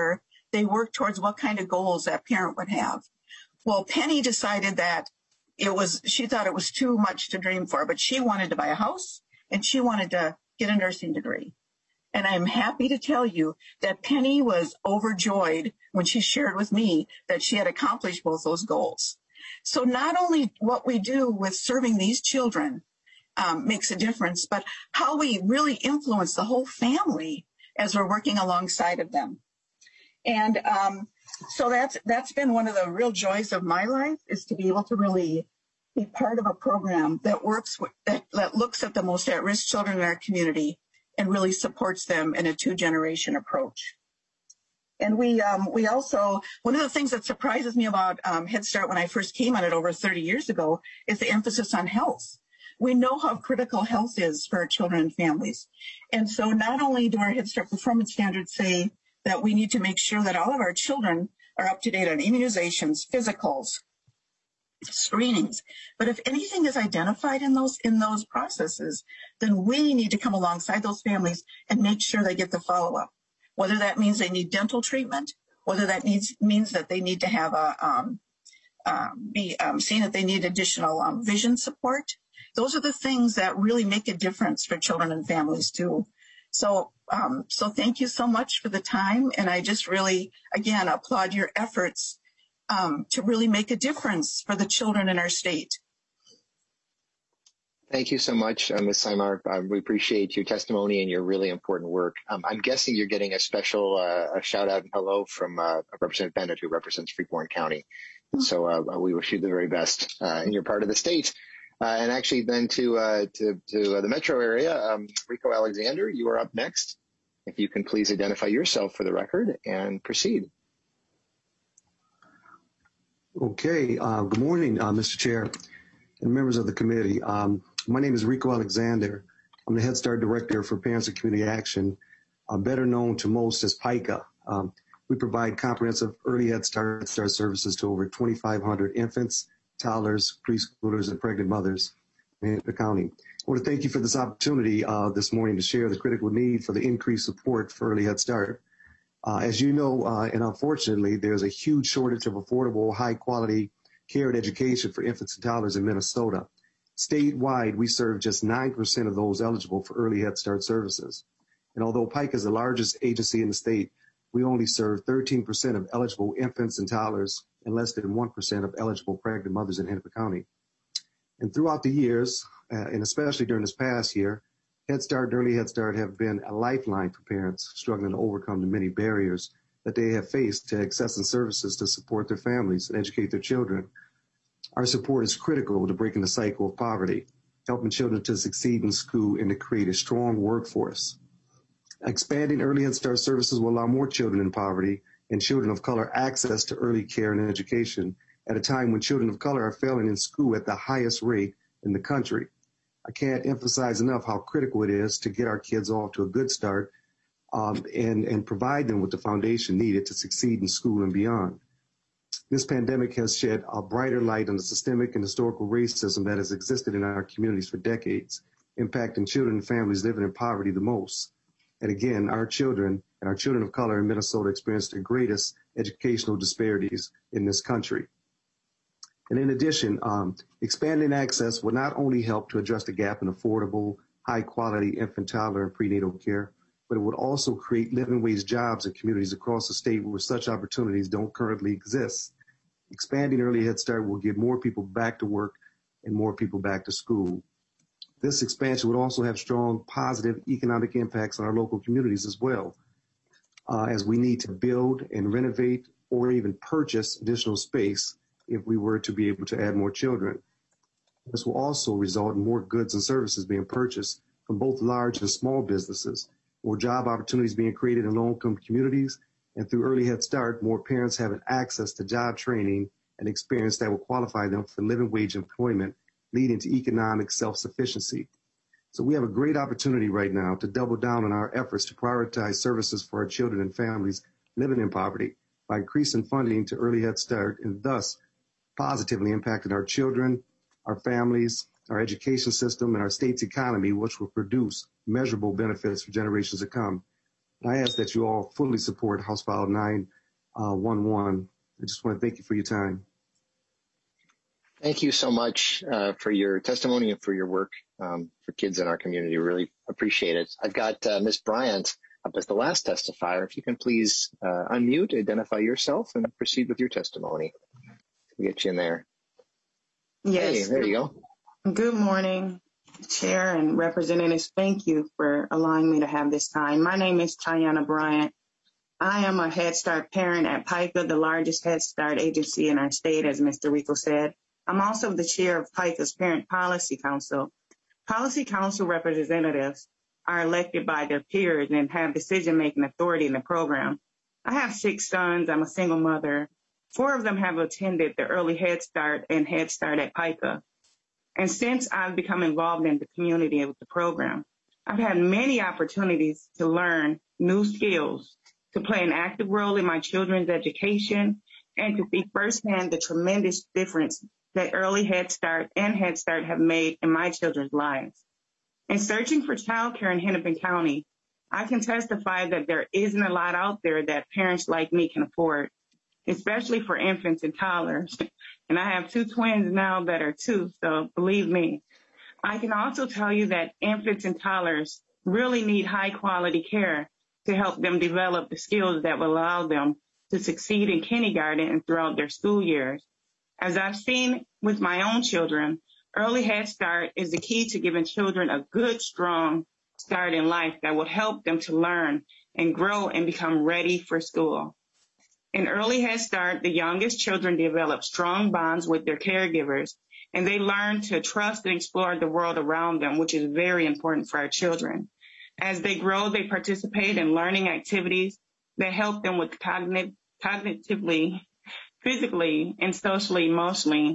they work towards what kind of goals that parent would have. Well, Penny decided that it was, she thought it was too much to dream for, but she wanted to buy a house and she wanted to get a nursing degree. And I'm happy to tell you that Penny was overjoyed when she shared with me that she had accomplished both those goals. So not only what we do with serving these children um, makes a difference, but how we really influence the whole family as we're working alongside of them. And um, so that's that's been one of the real joys of my life, is to be able to really be part of a program that works with, that, that looks at the most at-risk children in our community and really supports them in a two-generation approach. And we um, we also, one of the things that surprises me about um, Head Start when I first came on it over thirty years ago is the emphasis on health. We know how critical health is for our children and families. And so not only do our Head Start performance standards say that we need to make sure that all of our children are up to date on immunizations, physicals, screenings, but if anything is identified in those in those processes, then we need to come alongside those families and make sure they get the follow-up. Whether that means they need dental treatment, whether that needs means that they need to have a um, uh, be um, seen that they need additional um, vision support. Those are the things that really make a difference for children and families too. So, um, so thank you so much for the time, and I just really, again, applaud your efforts um, to really make a difference for the children in our state. Thank you so much, uh, Miz Simar. Uh, we appreciate your testimony and your really important work. Um, I'm guessing you're getting a special uh, a shout out and hello from uh, Representative Bennett, who represents Freeborn County. So uh, we wish you the very best uh, in your part of the state. Uh, and actually then to uh, to, to uh, the metro area, um, Rico Alexander, you are up next. If you can please identify yourself for the record and proceed. Okay. Uh, good morning, uh, Mister Chair and members of the committee. Um, my name is Rico Alexander. I'm the Head Start Director for Parents and Community Action, uh, better known to most as PICA. Um, we provide comprehensive early Head Start, Head Start services to over twenty-five hundred infants, toddlers, preschoolers, and pregnant mothers in the county. I want to thank you for this opportunity uh, this morning to share the critical need for the increased support for early Head Start. Uh, as you know, uh, and unfortunately, there's a huge shortage of affordable, high-quality care and education for infants and toddlers in Minnesota. Statewide, we serve just nine percent of those eligible for early Head Start services. And although PICA is the largest agency in the state, we only serve thirteen percent of eligible infants and toddlers and less than one percent of eligible pregnant mothers in Hennepin County. And throughout the years, uh, and especially during this past year, Head Start and Early Head Start have been a lifeline for parents struggling to overcome the many barriers that they have faced to accessing services to support their families and educate their children. Our support is critical to breaking the cycle of poverty, helping children to succeed in school and to create a strong workforce. Expanding Early Head Start services will allow more children in poverty and children of color access to early care and education at a time when children of color are failing in school at the highest rate in the country. I can't emphasize enough how critical it is to get our kids off to a good start um, and, and provide them with the foundation needed to succeed in school and beyond. This pandemic has shed a brighter light on the systemic and historical racism that has existed in our communities for decades, impacting children and families living in poverty the most. And again, our children and our children of color in Minnesota experience the greatest educational disparities in this country. And in addition, um, expanding access will not only help to address the gap in affordable, high-quality infant, toddler, and prenatal care, but it would also create living wage jobs in communities across the state where such opportunities don't currently exist. Expanding Early Head Start will get more people back to work and more people back to school. This expansion would also have strong positive economic impacts on our local communities as well, uh, as we need to build and renovate or even purchase additional space if we were to be able to add more children. This will also result in more goods and services being purchased from both large and small businesses, more job opportunities being created in low-income communities, and through Early Head Start, more parents having access to job training and experience that will qualify them for living wage employment, leading to economic self-sufficiency. So we have a great opportunity right now to double down on our efforts to prioritize services for our children and families living in poverty by increasing funding to Early Head Start and thus positively impacting our children, our families, our education system, and our state's economy, which will produce measurable benefits for generations to come. I ask that you all fully support House File nine one one. I just want to thank you for your time. Thank you so much uh, for your testimony and for your work um, for kids in our community. Really appreciate it. I've got uh, Miz Bryant up as the last testifier. If you can please uh, unmute, identify yourself, and proceed with your testimony. We'll get you in there. Yes. Hey, there you go. Good morning, Chair and Representatives. Thank you for allowing me to have this time. My name is Tiana Bryant. I am a Head Start parent at PICA, the largest Head Start agency in our state, as Mister Rico said. I'm also the chair of PICA's Parent Policy Council. Policy Council representatives are elected by their peers and have decision-making authority in the program. I have six sons. I'm a single mother. Four of them have attended the early Head Start and Head Start at PICA. And since I've become involved in the community with the program, I've had many opportunities to learn new skills, to play an active role in my children's education, and to see firsthand the tremendous difference that early Head Start and Head Start have made in my children's lives. In searching for childcare in Hennepin County, I can testify that there isn't a lot out there that parents like me can afford, especially for infants and toddlers. And I have two twins now that are two, so believe me. I can also tell you that infants and toddlers really need high quality care to help them develop the skills that will allow them to succeed in kindergarten and throughout their school years. As I've seen with my own children, early Head Start is the key to giving children a good, strong start in life that will help them to learn and grow and become ready for school. In early Head Start, the youngest children develop strong bonds with their caregivers, and they learn to trust and explore the world around them, which is very important for our children. As they grow, they participate in learning activities that help them with cognitive, cognitively, physically, and socially, emotionally.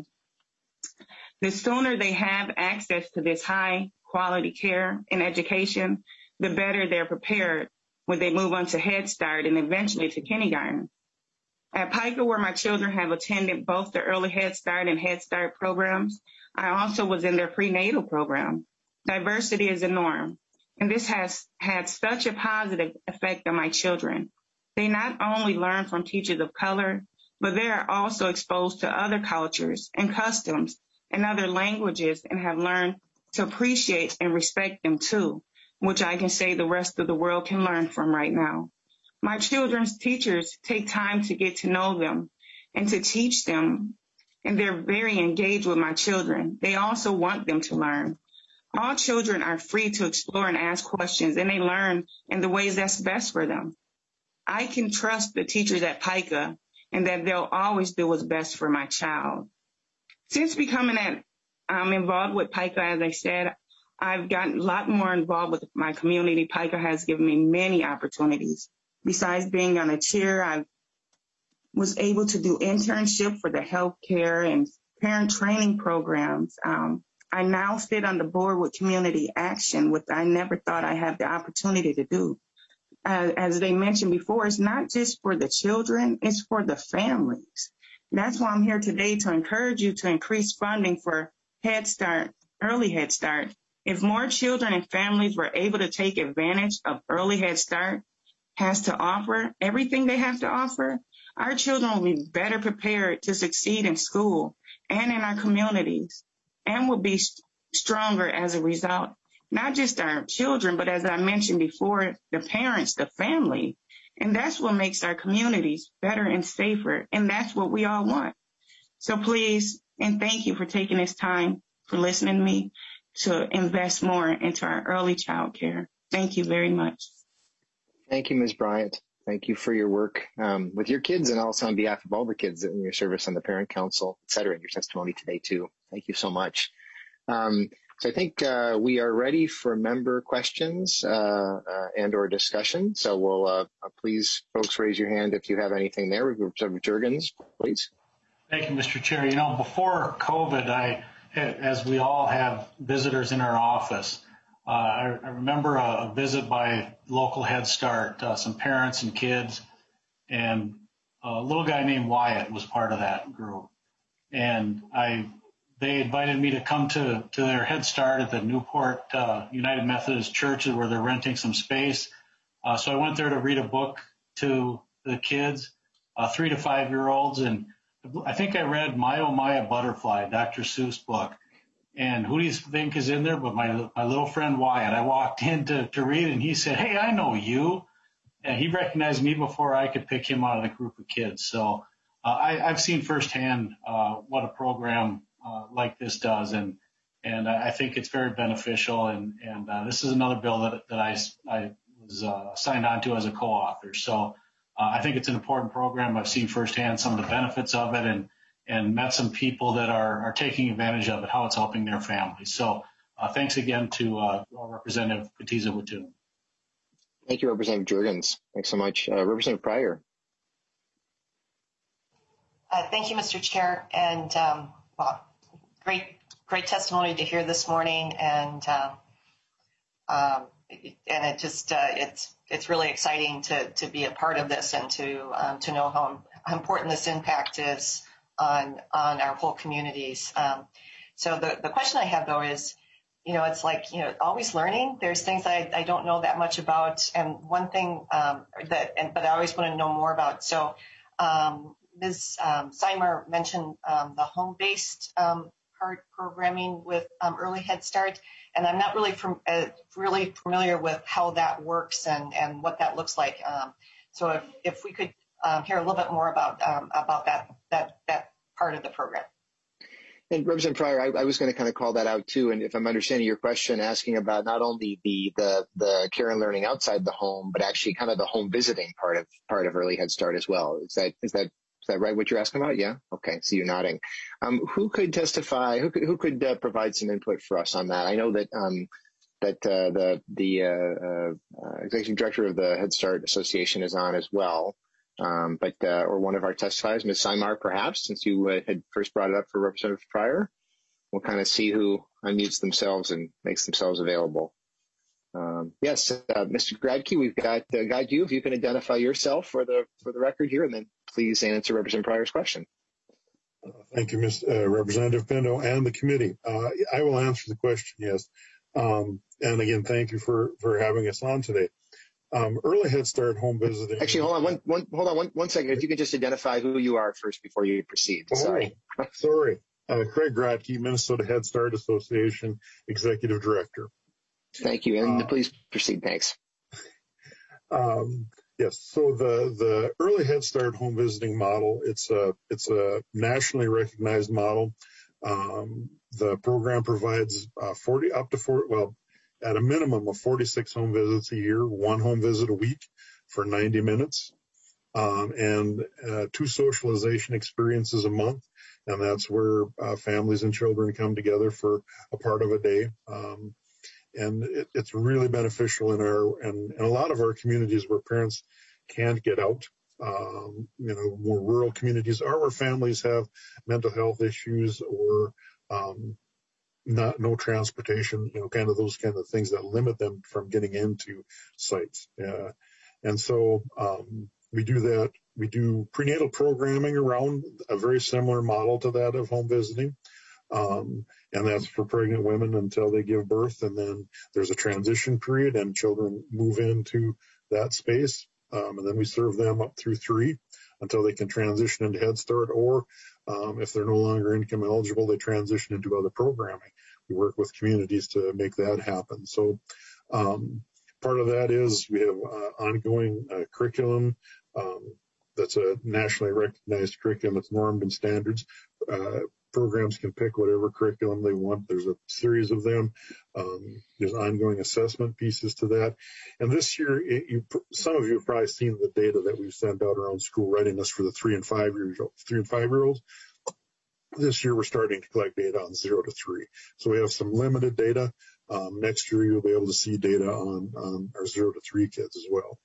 The sooner they have access to this high quality care and education, the better they're prepared when they move on to Head Start and eventually to kindergarten. At PICA, where my children have attended both the early Head Start and Head Start programs, I also was in their prenatal program. Diversity is a norm, and this has had such a positive effect on my children. They not only learn from teachers of color, but they are also exposed to other cultures and customs and other languages and have learned to appreciate and respect them too, which I can say the rest of the world can learn from right now. My children's teachers take time to get to know them and to teach them, and they're very engaged with my children. They also want them to learn. All children are free to explore and ask questions, and they learn in the ways that's best for them. I can trust the teachers at PICA and that they'll always do what's best for my child. Since becoming at, um, involved with PICA, as I said, I've gotten a lot more involved with my community. PICA has given me many opportunities. Besides being on a chair, I was able to do internship for the healthcare and parent training programs. Um, I now sit on the board with Community Action, which I never thought I had the opportunity to do. Uh, as they mentioned before, it's not just for the children, it's for the families. That's why I'm here today to encourage you to increase funding for Head Start, early Head Start. If more children and families were able to take advantage of early Head Start has to offer, everything they have to offer, our children will be better prepared to succeed in school and in our communities, and will be st- stronger as a result. Not just our children, but as I mentioned before, the parents, the family. And that's what makes our communities better and safer. And that's what we all want. So please, and thank you for taking this time, for listening to me, to invest more into our early child care. Thank you very much. Thank you, Miz Bryant. Thank you for your work um, with your kids, and also on behalf of all the kids in your service on the Parent Council, et cetera, in your testimony today, too. Thank you so much. Um, so I think uh, we are ready for member questions uh, uh, and or discussion. So we'll uh, please, folks, raise your hand if you have anything there. Representative Jurgens, please. Thank you, Mister Chair. You know, before COVID, I, as we all have visitors in our office, uh, I, I remember a, a visit by local Head Start, uh, some parents and kids, and a little guy named Wyatt was part of that group. And I They invited me to come to, to their Head Start at the Newport uh, United Methodist Church, where they're renting some space. Uh, so I went there to read a book to the kids. uh, three to five year olds. And I think I read My Oh My a Butterfly, Doctor Seuss book. And who do you think is in there but my my little friend Wyatt? I walked in to, to read it, and he said, "Hey, I know you." And he recognized me before I could pick him out of the group of kids. So uh, I, I've seen firsthand uh, what a program uh, like this does, and and I think it's very beneficial. And and uh, this is another bill that that I I was uh, signed on to as a co-author. So uh, I think it's an important program. I've seen firsthand some of the benefits of it, and and met some people that are are taking advantage of it, how it's helping their families. So uh, thanks again to uh, Representative Katiza-Watoon. Thank you, Representative Jurgens. Thanks so much. Uh, Representative Pryor. Uh, thank you, Mister Chair. And um, well, great, great testimony to hear this morning. And um, um, and it just uh, it's it's really exciting to to be a part of this and to um, to know how, how important this impact is on on our whole communities. Um, so the the question I have though is, you know, it's like, you know, always learning. There's things I, I don't know that much about. And one thing um, that, and, but I always want to know more about. So um, Miz Um, Seimer mentioned um, the home-based um, part programming with um, Early Head Start. And I'm not really from, uh, really familiar with how that works and, and what that looks like. Um, so if, if we could um, hear a little bit more about um, about that, that, that part of the program. And Representative Pryor, I, I was going to kind of call that out too. And if I'm understanding your question, asking about not only the, the, the care and learning outside the home, but actually kind of the home visiting part of, part of Early Head Start as well. Is that, is that, is that right? What you're asking about? Yeah. Okay. So you're nodding. Um, who could testify? Who could, who could uh, provide some input for us on that? I know that, um, that, uh, the, the, uh, uh, executive director of the Head Start Association is on as well. Um, but, uh, or one of our testifiers, Miz Seimer, perhaps, since you uh, had first brought it up for Representative Pryor, we'll kind of see who unmutes themselves and makes themselves available. Um, yes, uh, Mister Gradke, we've got, uh, got you. If you can identify yourself for the, for the record here, and then please answer Representative Pryor's question. Uh, thank you, Miz Uh, Representative Pinto and the committee. Uh, I will answer the question, yes. Um, and again, thank you for, for having us on today. Um, Early Head Start home visiting. Actually, hold on one, one, hold on one, one second. If you could just identify who you are first before you proceed. Sorry. Oh, sorry. Uh, Craig Gradke, Minnesota Head Start Association Executive Director. Thank you. And uh, please proceed. Thanks. Um, yes. So the, the Early Head Start home visiting model, it's a, it's a nationally recognized model. Um, the program provides uh, forty up to four, well, at a minimum of forty-six home visits a year, one home visit a week for ninety minutes, um, and uh, two socialization experiences a month. And that's where uh, families and children come together for a part of a day. Um, and it, it's really beneficial in our, and in a lot of our communities where parents can't get out, um, you know, more rural communities or where families have mental health issues or, um, not no transportation, you know, kind of those kind of things that limit them from getting into sites. Uh, and so um, we do that. We do prenatal programming around a very similar model to that of home visiting. Um, and that's for pregnant women until they give birth. And then there's a transition period and children move into that space. Um, and then we serve them up through three until they can transition into Head Start, or um, if they're no longer income eligible, they transition into other programming. We work with communities to make that happen. So um, part of that is we have uh, ongoing uh, curriculum um, that's a nationally recognized curriculum. It's normed in standards. Uh, programs can pick whatever curriculum they want. There's a series of them. Um, there's ongoing assessment pieces to that. And this year, it, you, some of you have probably seen the data that we've sent out around school readiness for the three and five years, three and five year olds. This year, we're starting to collect data on zero to three. So we have some limited data. Um, next year, you'll be able to see data on, on our zero to three kids as well.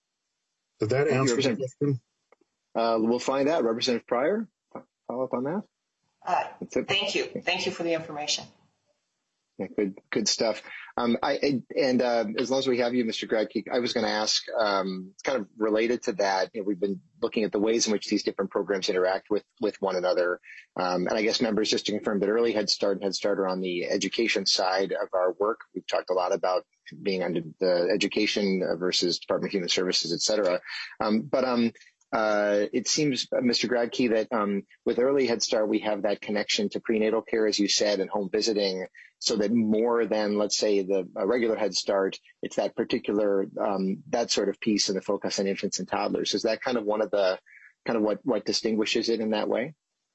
Did that answer the question? Uh, we'll find out. Representative Pryor, follow up on that? Uh, thank you. Thank you for the information. Yeah, good, good stuff. Um, I, and uh, as long as we have you, Mister Gradke, I was going to ask, um, it's kind of related to that. You know, we've been looking at the ways in which these different programs interact with, with one another. Um, and I guess members, just to confirm that Early Head Start and Head Start are on the education side of our work. We've talked a lot about being under the education versus Department of Human Services, et cetera. Um, but um, uh, it seems, uh, Mister Gradke, that um, with Early Head Start, we have that connection to prenatal care, as you said, and home visiting, so that more than, let's say, the uh, regular Head Start, it's that particular, um, that sort of piece and the focus on infants and toddlers. Is that kind of one of the, kind of what, what distinguishes it in that way?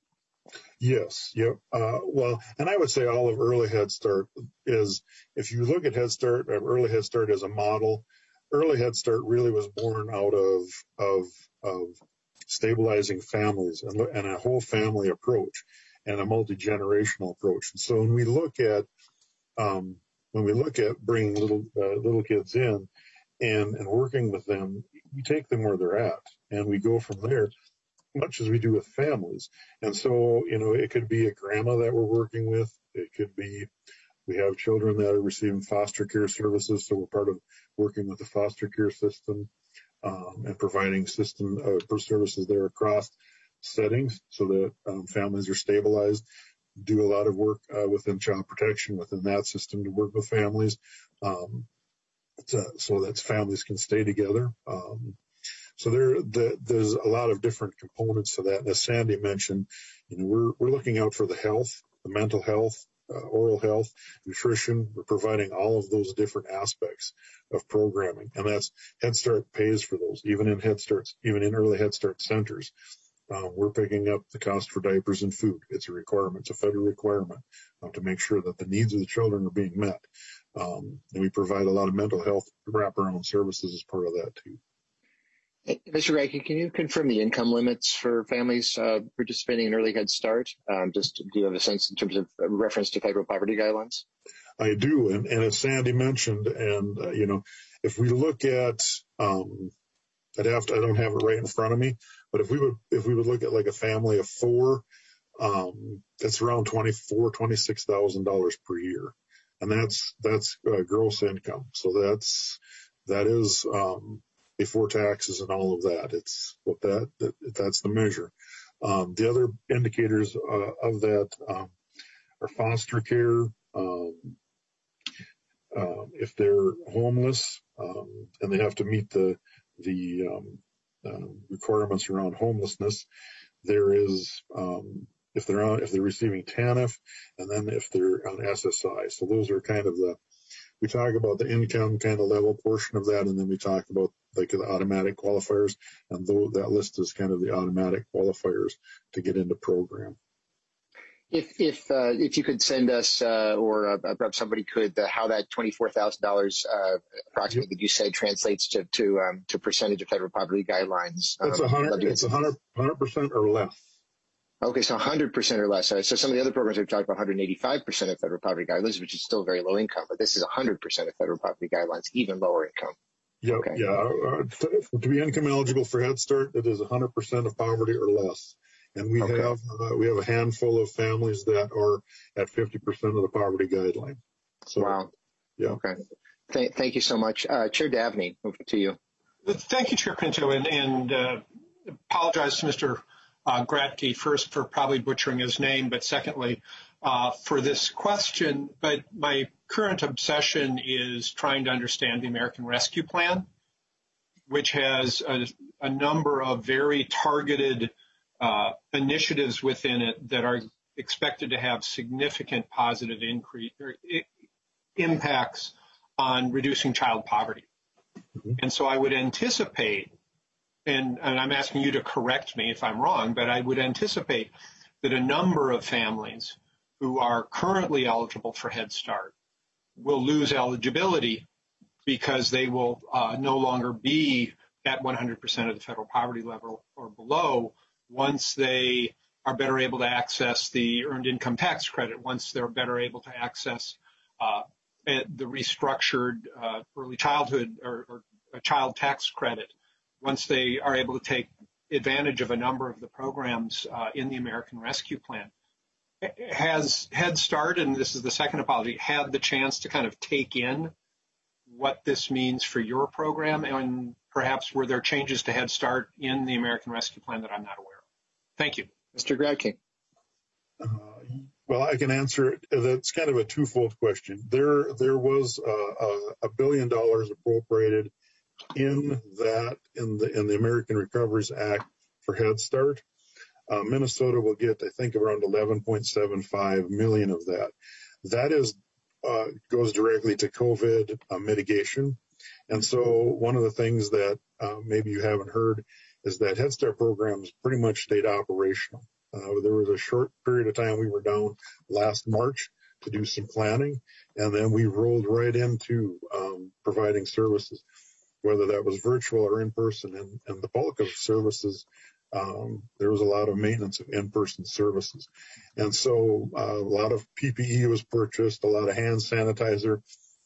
Yes. Yep. Uh, well, and I would say all of Early Head Start is, if you look at Head Start, Early Head Start as a model, Early Head Start really was born out of, of, of stabilizing families and, and a whole family approach and a multi-generational approach. And so when we look at, um, when we look at bringing little, uh, little kids in and, and working with them, we take them where they're at and we go from there, much as we do with families. And so, you know, it could be a grandma that we're working with. It could be, we have children that are receiving foster care services. So we're part of working with the foster care system, um, and providing system uh, services there across settings so that um, families are stabilized. Do a lot of work uh, within child protection within that system to work with families, um, to, so that families can stay together. Um, So there, the, there's a lot of different components to that. And as Sandy mentioned, you know, we're we're looking out for the health, the mental health, uh, oral health, nutrition. We're providing all of those different aspects of programming, and that's Head Start pays for those. Even in Head Starts, even in Early Head Start centers, uh, we're picking up the cost for diapers and food. It's a requirement. It's a federal requirement uh, to make sure that the needs of the children are being met. Um, and we provide a lot of mental health wraparound services as part of that too. Mister Gradke, can you confirm the income limits for families uh, participating in Early Head Start? Um, just do you have a sense in terms of reference to federal poverty guidelines? I do, and, and as Sandy mentioned, and uh, you know, if we look at, um, I'd have to, I don't have it right in front of me, but if we would, if we would look at like a family of four, um, that's around twenty-four, twenty-six thousand dollars per year, and that's that's uh, gross income. So that's that is. Um, before taxes and all of that. It's what that, that that's the measure. Um, the other indicators uh, of that um, are foster care. Um, uh, if they're homeless um, and they have to meet the the um, uh, requirements around homelessness, there is um, if they're on if they're receiving T A N F, and then if they're on S S I. So those are kind of the we talk about the income kind of level portion of that, and then we talk about like the automatic qualifiers, and though that list is kind of the automatic qualifiers to get into program. If if uh, if you could send us, uh, or uh, perhaps somebody could, uh, how that twenty-four thousand dollars uh, approximately that you said translates to to um, to percentage of federal poverty guidelines. It's a hundred. It's a hundred hundred percent or less. Okay, so one hundred percent or less. So some of the other programs we've talked about one hundred eighty-five percent of federal poverty guidelines, which is still very low income, but this is one hundred percent of federal poverty guidelines, even lower income. Yeah, okay. yeah. Uh, to, to be income eligible for Head Start, it is one hundred percent of poverty or less, and we okay. have uh, we have a handful of families that are at fifty percent of the poverty guideline. So, wow. Yeah. Okay. Th- thank you so much, uh, Chair Davney. Over to you. Thank you, Chair Pinto, and, and uh, apologize to Mister Uh, Gradke, first for probably butchering his name, but secondly uh, for this question. But my current obsession is trying to understand the American Rescue Plan, which has a, a number of very targeted uh, initiatives within it that are expected to have significant positive increase or I- impacts on reducing child poverty. Mm-hmm. And so I would anticipate And, and I'm asking you to correct me if I'm wrong, but I would anticipate that a number of families who are currently eligible for Head Start will lose eligibility because they will uh, no longer be at one hundred percent of the federal poverty level or below once they are better able to access the Earned Income Tax Credit, once they're better able to access uh, the restructured uh, early childhood or, or a child tax credit, once they are able to take advantage of a number of the programs uh, in the American Rescue Plan. Has Head Start, and this is the second apology, had the chance to kind of take in what this means for your program, and perhaps were there changes to Head Start in the American Rescue Plan that I'm not aware of? Thank you. Mister Gradke. Uh, well, I can answer it. That's kind of a twofold question. There, there was uh, a, a billion dollars appropriated in that, in the, in the American Recoveries Act for Head Start. Uh, Minnesota will get, I think, around eleven point seven five million of that. That is, uh, goes directly to COVID uh, mitigation. And so one of the things that uh, maybe you haven't heard is that Head Start programs pretty much stayed operational. Uh, there was a short period of time we were down last March to do some planning, and then we rolled right into um, providing services, whether that was virtual or in person. And, and the bulk of services, um, there was a lot of maintenance of in-person services. And so uh, a lot of P P E was purchased, a lot of hand sanitizer,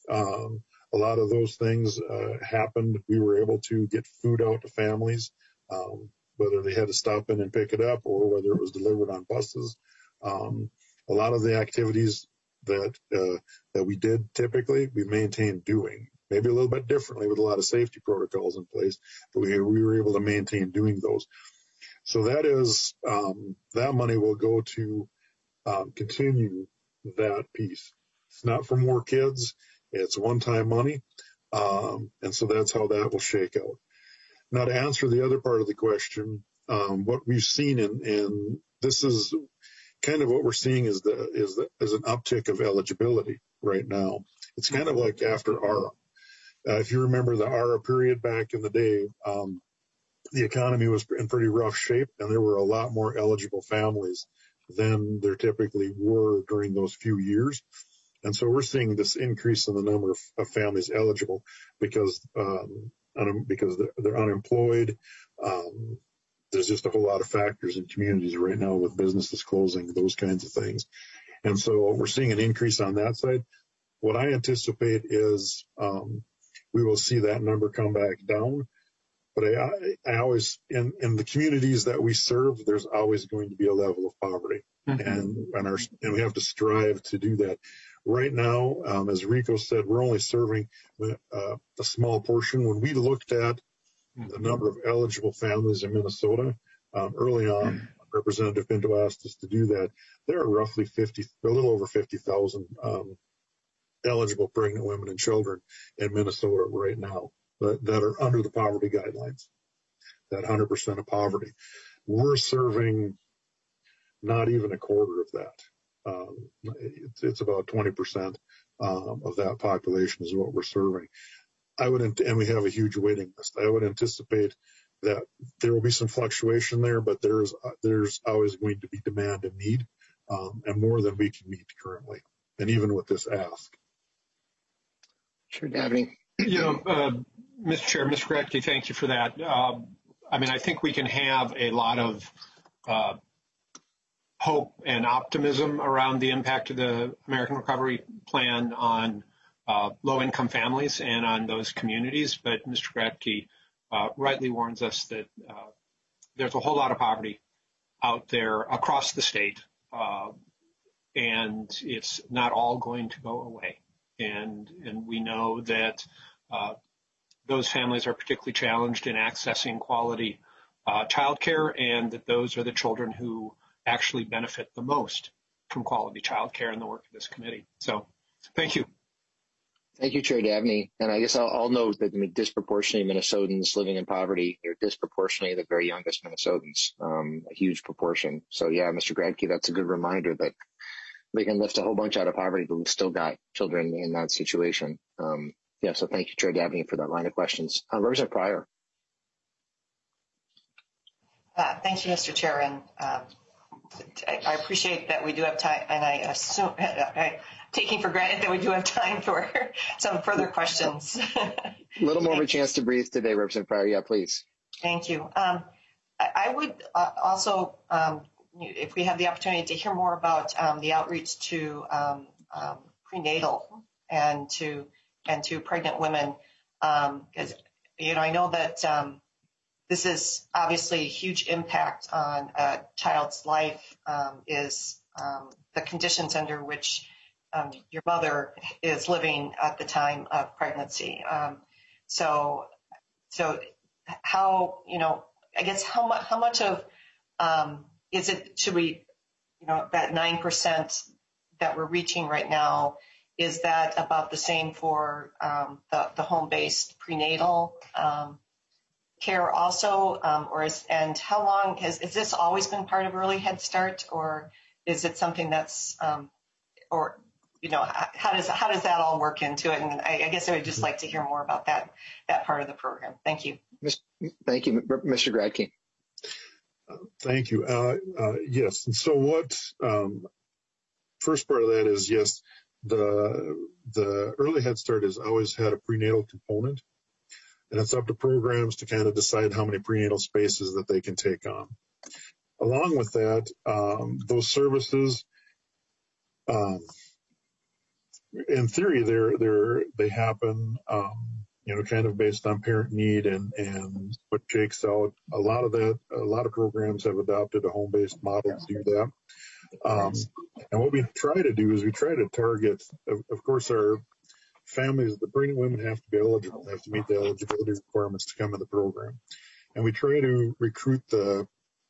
um, a lot of those things uh, happened. We were able to get food out to families, um, whether they had to stop in and pick it up or whether it was delivered on buses. Um, a lot of the activities that uh, that we did typically, we maintained doing, maybe a little bit differently with a lot of safety protocols in place, but we, we were able to maintain doing those. So that is, um, that money will go to um, continue that piece. It's not for more kids. It's one-time money. Um, and so that's how that will shake out. Now, to answer the other part of the question, um, what we've seen in, in this is kind of what we're seeing is the is the, is an uptick of eligibility right now. It's kind of like after A R A. Uh, if you remember the A R A period back in the day, um, the economy was in pretty rough shape, and there were a lot more eligible families than there typically were during those few years. And so we're seeing this increase in the number of, of families eligible because um, un, because they're, they're unemployed. Um, there's just a whole lot of factors in communities right now with businesses closing, those kinds of things. And so we're seeing an increase on that side. What I anticipate is um, we will see that number come back down. But I, I always, in, in the communities that we serve, there's always going to be a level of poverty. Mm-hmm. and, and, our, and we have to strive to do that. Right now, um, as Rico said, we're only serving uh, a small portion. When we looked at the number of eligible families in Minnesota, um, early on, Representative Pinto asked us to do that. There are roughly fifty, a little over fifty thousand um, eligible pregnant women and children in Minnesota right now that, that are under the poverty guidelines, that one hundred percent of poverty. We're serving not even a quarter of that. Um, it's, it's about twenty percent um, of that population is what we're serving. I would, and we have a huge waiting list. I would anticipate that there will be some fluctuation there, but there's there's always going to be demand and need, um, and more than we can meet currently, and even with this ask. Sure, Dabney. You know, uh, Mister Chair, Mister Gradke, thank you for that. Uh, I mean, I think we can have a lot of uh, hope and optimism around the impact of the American Recovery Plan on uh, low-income families and on those communities. But Mister Gradke uh, rightly warns us that uh, there's a whole lot of poverty out there across the state, uh, and it's not all going to go away. And, and we know that uh, those families are particularly challenged in accessing quality uh, childcare, and that those are the children who actually benefit the most from quality childcare in the work of this committee. So thank you. Thank you, Chair Dabney. And I guess I'll, I'll note that I mean, disproportionately Minnesotans living in poverty are disproportionately the very youngest Minnesotans, um, a huge proportion. So yeah, Mister Gradke, that's a good reminder that we can lift a whole bunch out of poverty, but we've still got children in that situation. Um, yeah, so thank you, Chair Dabney, for that line of questions. Uh, Representative Pryor. Uh, thank you, Mister Chair. And um, I, I appreciate that we do have time, and I assume, I, taking for granted that we do have time for some further questions. A little more of a chance to breathe today, Representative Pryor. Yeah, please. Thank you. Um, I, I would uh, also, um, if we have the opportunity to hear more about um, the outreach to um, um, prenatal and to and to pregnant women, because um, you know I know that um, this is obviously a huge impact on a child's life. Um, is um, the conditions under which um, your mother is living at the time of pregnancy. Um, so, so how you know? I guess how much how much of um, is it, should we, you know, that nine percent that we're reaching right now, is that about the same for um, the, the home-based prenatal um, care also, um, or is, and how long has, has this always been part of Early Head Start, or is it something that's, um, or, you know, how does, how does that all work into it? And I, I guess I would just like to hear more about that, that part of the program. Thank you. Thank you, Mister Gradke. Uh, thank you. Uh, uh, yes. And so what, um, first part of that is, yes, the, the Early Head Start has always had a prenatal component, and it's up to programs to kind of decide how many prenatal spaces that they can take on. Along with that, um, those services, um, in theory, they're, they're, they happen, um, you know, kind of based on parent need and, and what shakes out. A lot of that, a lot of programs have adopted a home-based model to do that. Um, and what we try to do is we try to target, of, of course, our families, the pregnant women have to be eligible, they have to meet the eligibility requirements to come in the program. And we try to recruit the,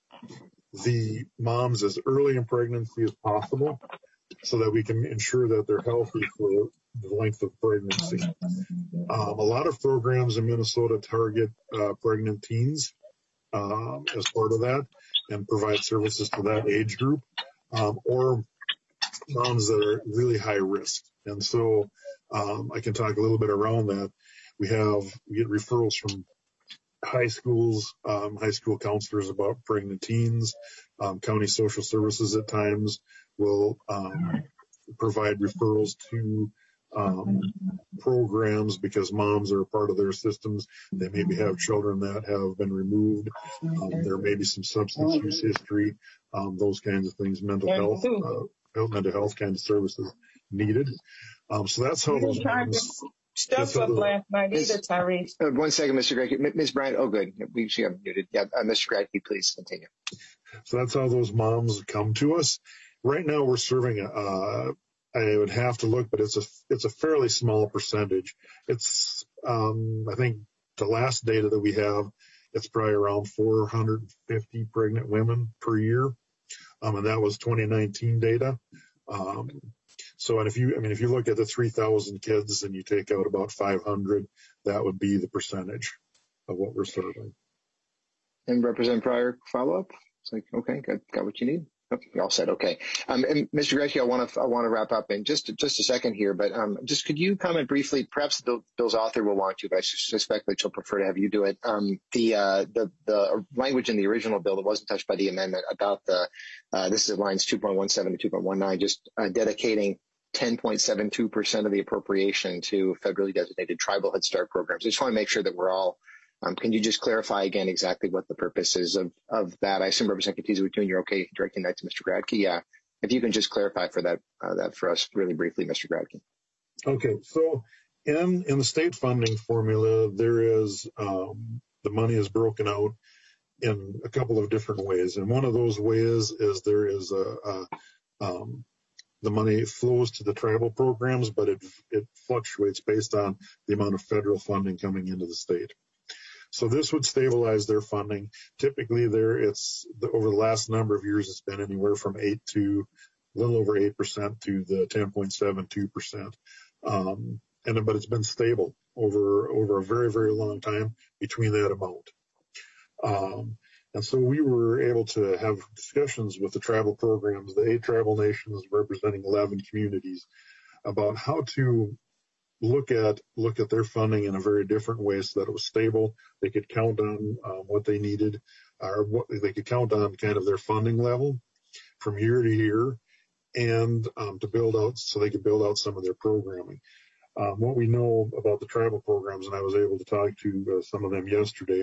the moms as early in pregnancy as possible so that we can ensure that they're healthy for the length of pregnancy. Um, a lot of programs in Minnesota target uh, pregnant teens um, as part of that and provide services to that age group, um, or moms that are really high risk. And so um, I can talk a little bit around that. We have, we get referrals from high schools, um, high school counselors about pregnant teens. Um, county social services at times will um, provide referrals to um, programs because moms are a part of their systems. They maybe have children that have been removed. Um, there may be some substance use history, um, those kinds of things, mental health, uh, mental health kind of services needed. Um, so that's how those moms. Stuff up last night either, Tyrese. Uh, one second, Mister Gradke. Miz Bryant, oh, good. We see I'm muted. Yeah, uh, Mister Gradke, please continue. So that's how those moms come to us. Right now, we're serving. Uh, I would have to look, but it's a it's a fairly small percentage. It's um, I think the last data that we have, it's probably around four hundred fifty pregnant women per year, um, and that was twenty nineteen data. Um, So, and if you, I mean, if you look at the three thousand kids and you take out about five hundred, that would be the percentage of what we're serving. And Representative Pryor, follow up? It's like, okay, got, got what you need. Oh, you all said okay. Um, and Mister Gradke, I want to I want to wrap up in just just a second here, but um, just could you comment briefly? Perhaps the bill, bill's author will want to, but I suspect that she'll prefer to have you do it. Um, the uh, the the language in the original bill that wasn't touched by the amendment about the uh, this is lines two point one seven to two point one nine, just uh, dedicating ten point seven two percent of the appropriation to federally designated tribal Head Start programs. I just want to make sure that we're all. Um, can you just clarify again exactly what the purpose is of, of that? I assume Representative Katiza-Witthuhn, you're okay directing that to Mister Gradke. Yeah, if you can just clarify for that uh, that for us really briefly, Mister Gradke. Okay, so in in the state funding formula, there is um, the money is broken out in a couple of different ways, and one of those ways is there is a, a um, the money flows to the tribal programs, but it it fluctuates based on the amount of federal funding coming into the state. So this would stabilize their funding. Typically, there it's the, over the last number of years, it's been anywhere from eight to a little over eight percent to the ten point seven two percent. Um, and but it's been stable over over a very very long time between that amount. Um, and so we were able to have discussions with the tribal programs, the eight tribal nations representing eleven communities, about how to look at look at their funding in a very different way so that it was stable. They could count on um, what they needed, or what they could count on kind of their funding level from year to year, and um, to build out so they could build out some of their programming. Um, what we know about the tribal programs, and I was able to talk to uh, some of them yesterday.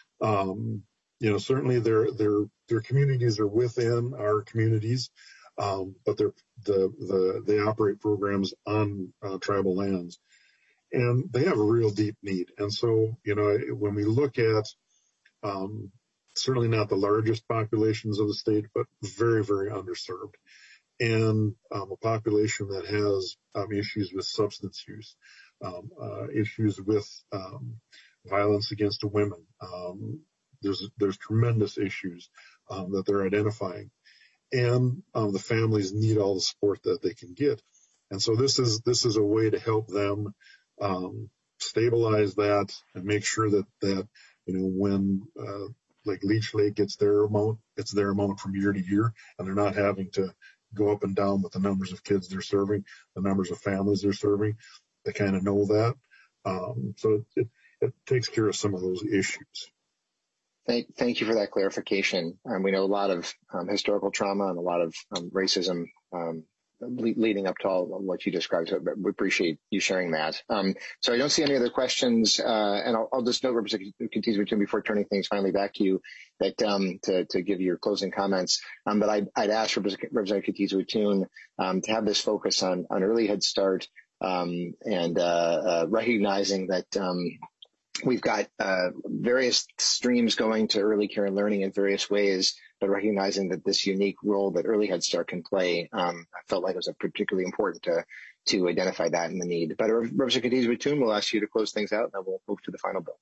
Um, you know, certainly their their their communities are within our communities. Um, but they're, the, the, they operate programs on uh, tribal lands, and they have a real deep need. And so, you know, when we look at, um, certainly not the largest populations of the state, but very, very underserved, and um, a population that has um, issues with substance use, um, uh, issues with um, violence against women. Um, there's, there's tremendous issues um, that they're identifying. And um, the families need all the support that they can get. And so this is this is a way to help them um, stabilize that and make sure that that you know when uh, like Leech Lake gets their amount, it's their amount from year to year, and they're not having to go up and down with the numbers of kids they're serving, the numbers of families they're serving. They kind of know that, um, so it, it it takes care of some of those issues. Thank, thank you for that clarification. Um, we know a lot of um, historical trauma and a lot of um, racism um, le- leading up to all what you described. So we appreciate you sharing that. Um, so I don't see any other questions, uh, and I'll, I'll just note, Representative Katiza, before turning things finally back to you, that um, to, to give your closing comments. Um, but I'd, I'd ask Representative Katiza um, to have this focus on on early Head Start um, and uh, uh, recognizing that. Um, We've got uh, various streams going to early care and learning in various ways, but recognizing that this unique role that Early Head Start can play, um, I felt like it was particularly important to to identify that in the need. But Representative Katiza, we'll ask you to close things out, and then we'll move to the final bill.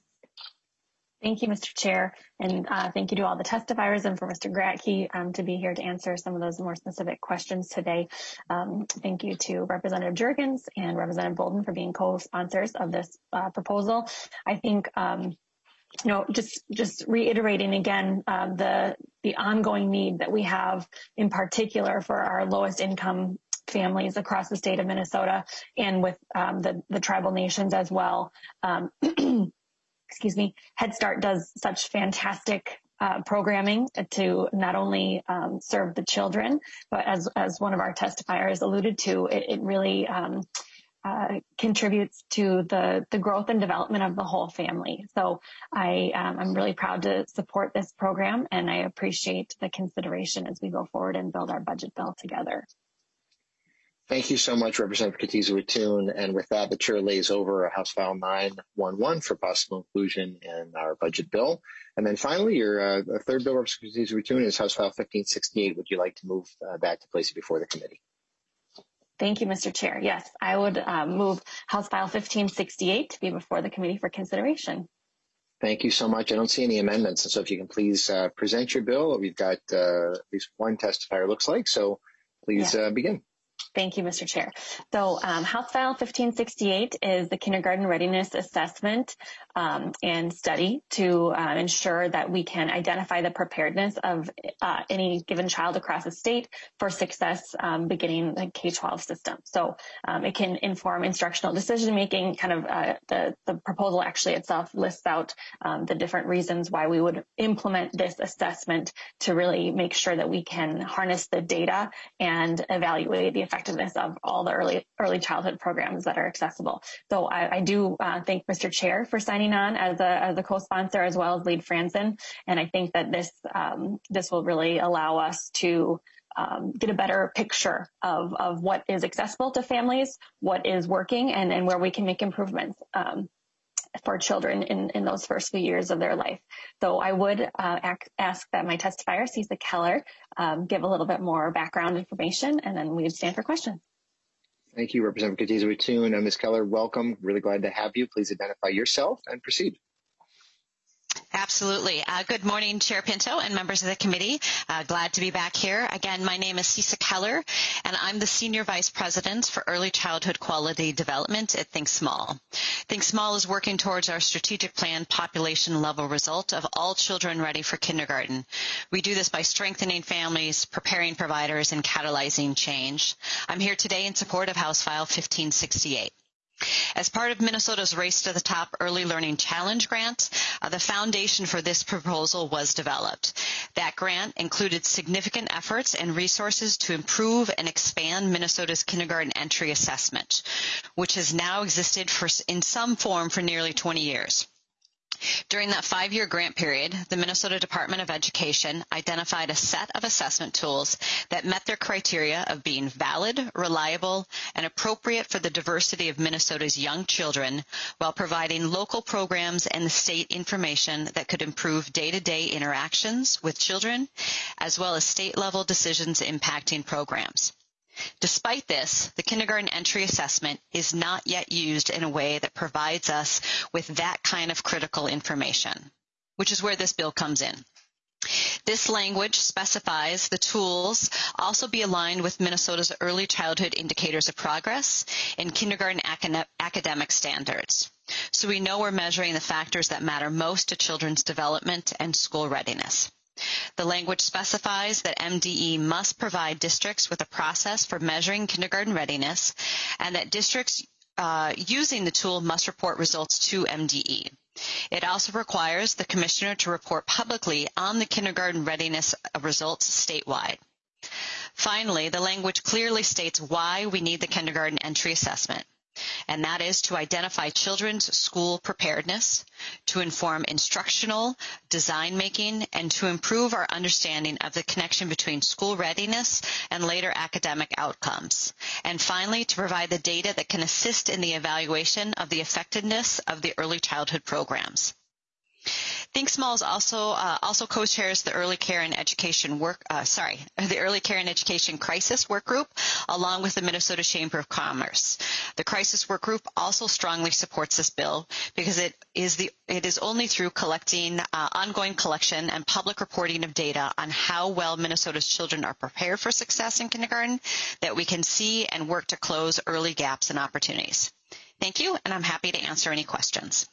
Thank you, Mister Chair, and uh, thank you to all the testifiers and for Mister Gratke um, to be here to answer some of those more specific questions today. Um, thank you to Representative Jurgens and Representative Bolden for being co-sponsors of this uh, proposal. I think, um, you know, just just reiterating again um, the the ongoing need that we have, in particular for our lowest income families across the state of Minnesota, and with um, the the tribal nations as well. Um, excuse me, Head Start does such fantastic uh, programming to not only um, serve the children, but as as one of our testifiers alluded to, it, it really um, uh, contributes to the the growth and development of the whole family. So I um, I'm really proud to support this program, and I appreciate the consideration as we go forward and build our budget bill together. Thank you so much, Representative Katiza. And with that, the chair lays over House File nine one one for possible inclusion in our budget bill. And then finally, your uh, third bill, Representative Katiza, is House File fifteen sixty-eight. Would you like to move uh, that to place it before the committee? Thank you, Mister Chair. Yes, I would uh, move House File fifteen sixty-eight to be before the committee for consideration. Thank you so much. I don't see any amendments. And so if you can please uh, present your bill. We've got uh, at least one testifier, looks like. So please yeah. uh, begin. Thank you, Mister Chair. So um, House File fifteen sixty-eight is the kindergarten readiness assessment um, and study to uh, ensure that we can identify the preparedness of uh, any given child across the state for success um, beginning the K twelve system. So um, it can inform instructional decision making. Kind of uh, the, the proposal actually itself lists out um, the different reasons why we would implement this assessment to really make sure that we can harness the data and evaluate the effectiveness of all the early early childhood programs that are accessible. So I, I do uh, thank Mister Chair for signing on as a as a co-sponsor, as well as Lead Franzen, and I think that this um, this will really allow us to um, get a better picture of of what is accessible to families, what is working, and and where we can make improvements Um, for children in, in those first few years of their life. So I would uh, ac- ask that my testifier, Cisa Keller, um, give a little bit more background information, and then we would stand for questions. Thank you, Representative Katiza. And Miz Keller, welcome. Really glad to have you. Please identify yourself and proceed. Absolutely. Uh, good morning, Chair Pinto and members of the committee. Uh, glad to be back here. Again, my name is Cisa Keller, and I'm the Senior Vice President for Early Childhood Quality Development at Think Small. Think Small is working towards our strategic plan population level result of all children ready for kindergarten. We do this by strengthening families, preparing providers, and catalyzing change. I'm here today in support of House File fifteen sixty-eight. As part of Minnesota's Race to the Top Early Learning Challenge grant, uh, the foundation for this proposal was developed. That grant included significant efforts and resources to improve and expand Minnesota's kindergarten entry assessment, which has now existed for, in some form for nearly twenty years. During that five-year grant period, the Minnesota Department of Education identified a set of assessment tools that met their criteria of being valid, reliable, and appropriate for the diversity of Minnesota's young children, while providing local programs and the state information that could improve day-to-day interactions with children, as well as state-level decisions impacting programs. Despite this, the kindergarten entry assessment is not yet used in a way that provides us with that kind of critical information, which is where this bill comes in. This language specifies the tools also be aligned with Minnesota's early childhood indicators of progress in kindergarten academic standards. So we know we're measuring the factors that matter most to children's development and school readiness. The language specifies that M D E must provide districts with a process for measuring kindergarten readiness, and that districts uh, using the tool must report results to M D E. It also requires the commissioner to report publicly on the kindergarten readiness results statewide. Finally, the language clearly states why we need the kindergarten entry assessment, and that is to identify children's school preparedness, to inform instructional design making, and to improve our understanding of the connection between school readiness and later academic outcomes. And finally, to provide the data that can assist in the evaluation of the effectiveness of the early childhood programs. Think Small is also uh, also co-chairs the Early Care and Education work. Uh, sorry, the Early Care and Education Crisis Work Group, along with the Minnesota Chamber of Commerce. The Crisis Work Group also strongly supports this bill because it is the it is only through collecting uh, ongoing collection and public reporting of data on how well Minnesota's children are prepared for success in kindergarten that we can see and work to close early gaps and opportunities. Thank you, and I'm happy to answer any questions.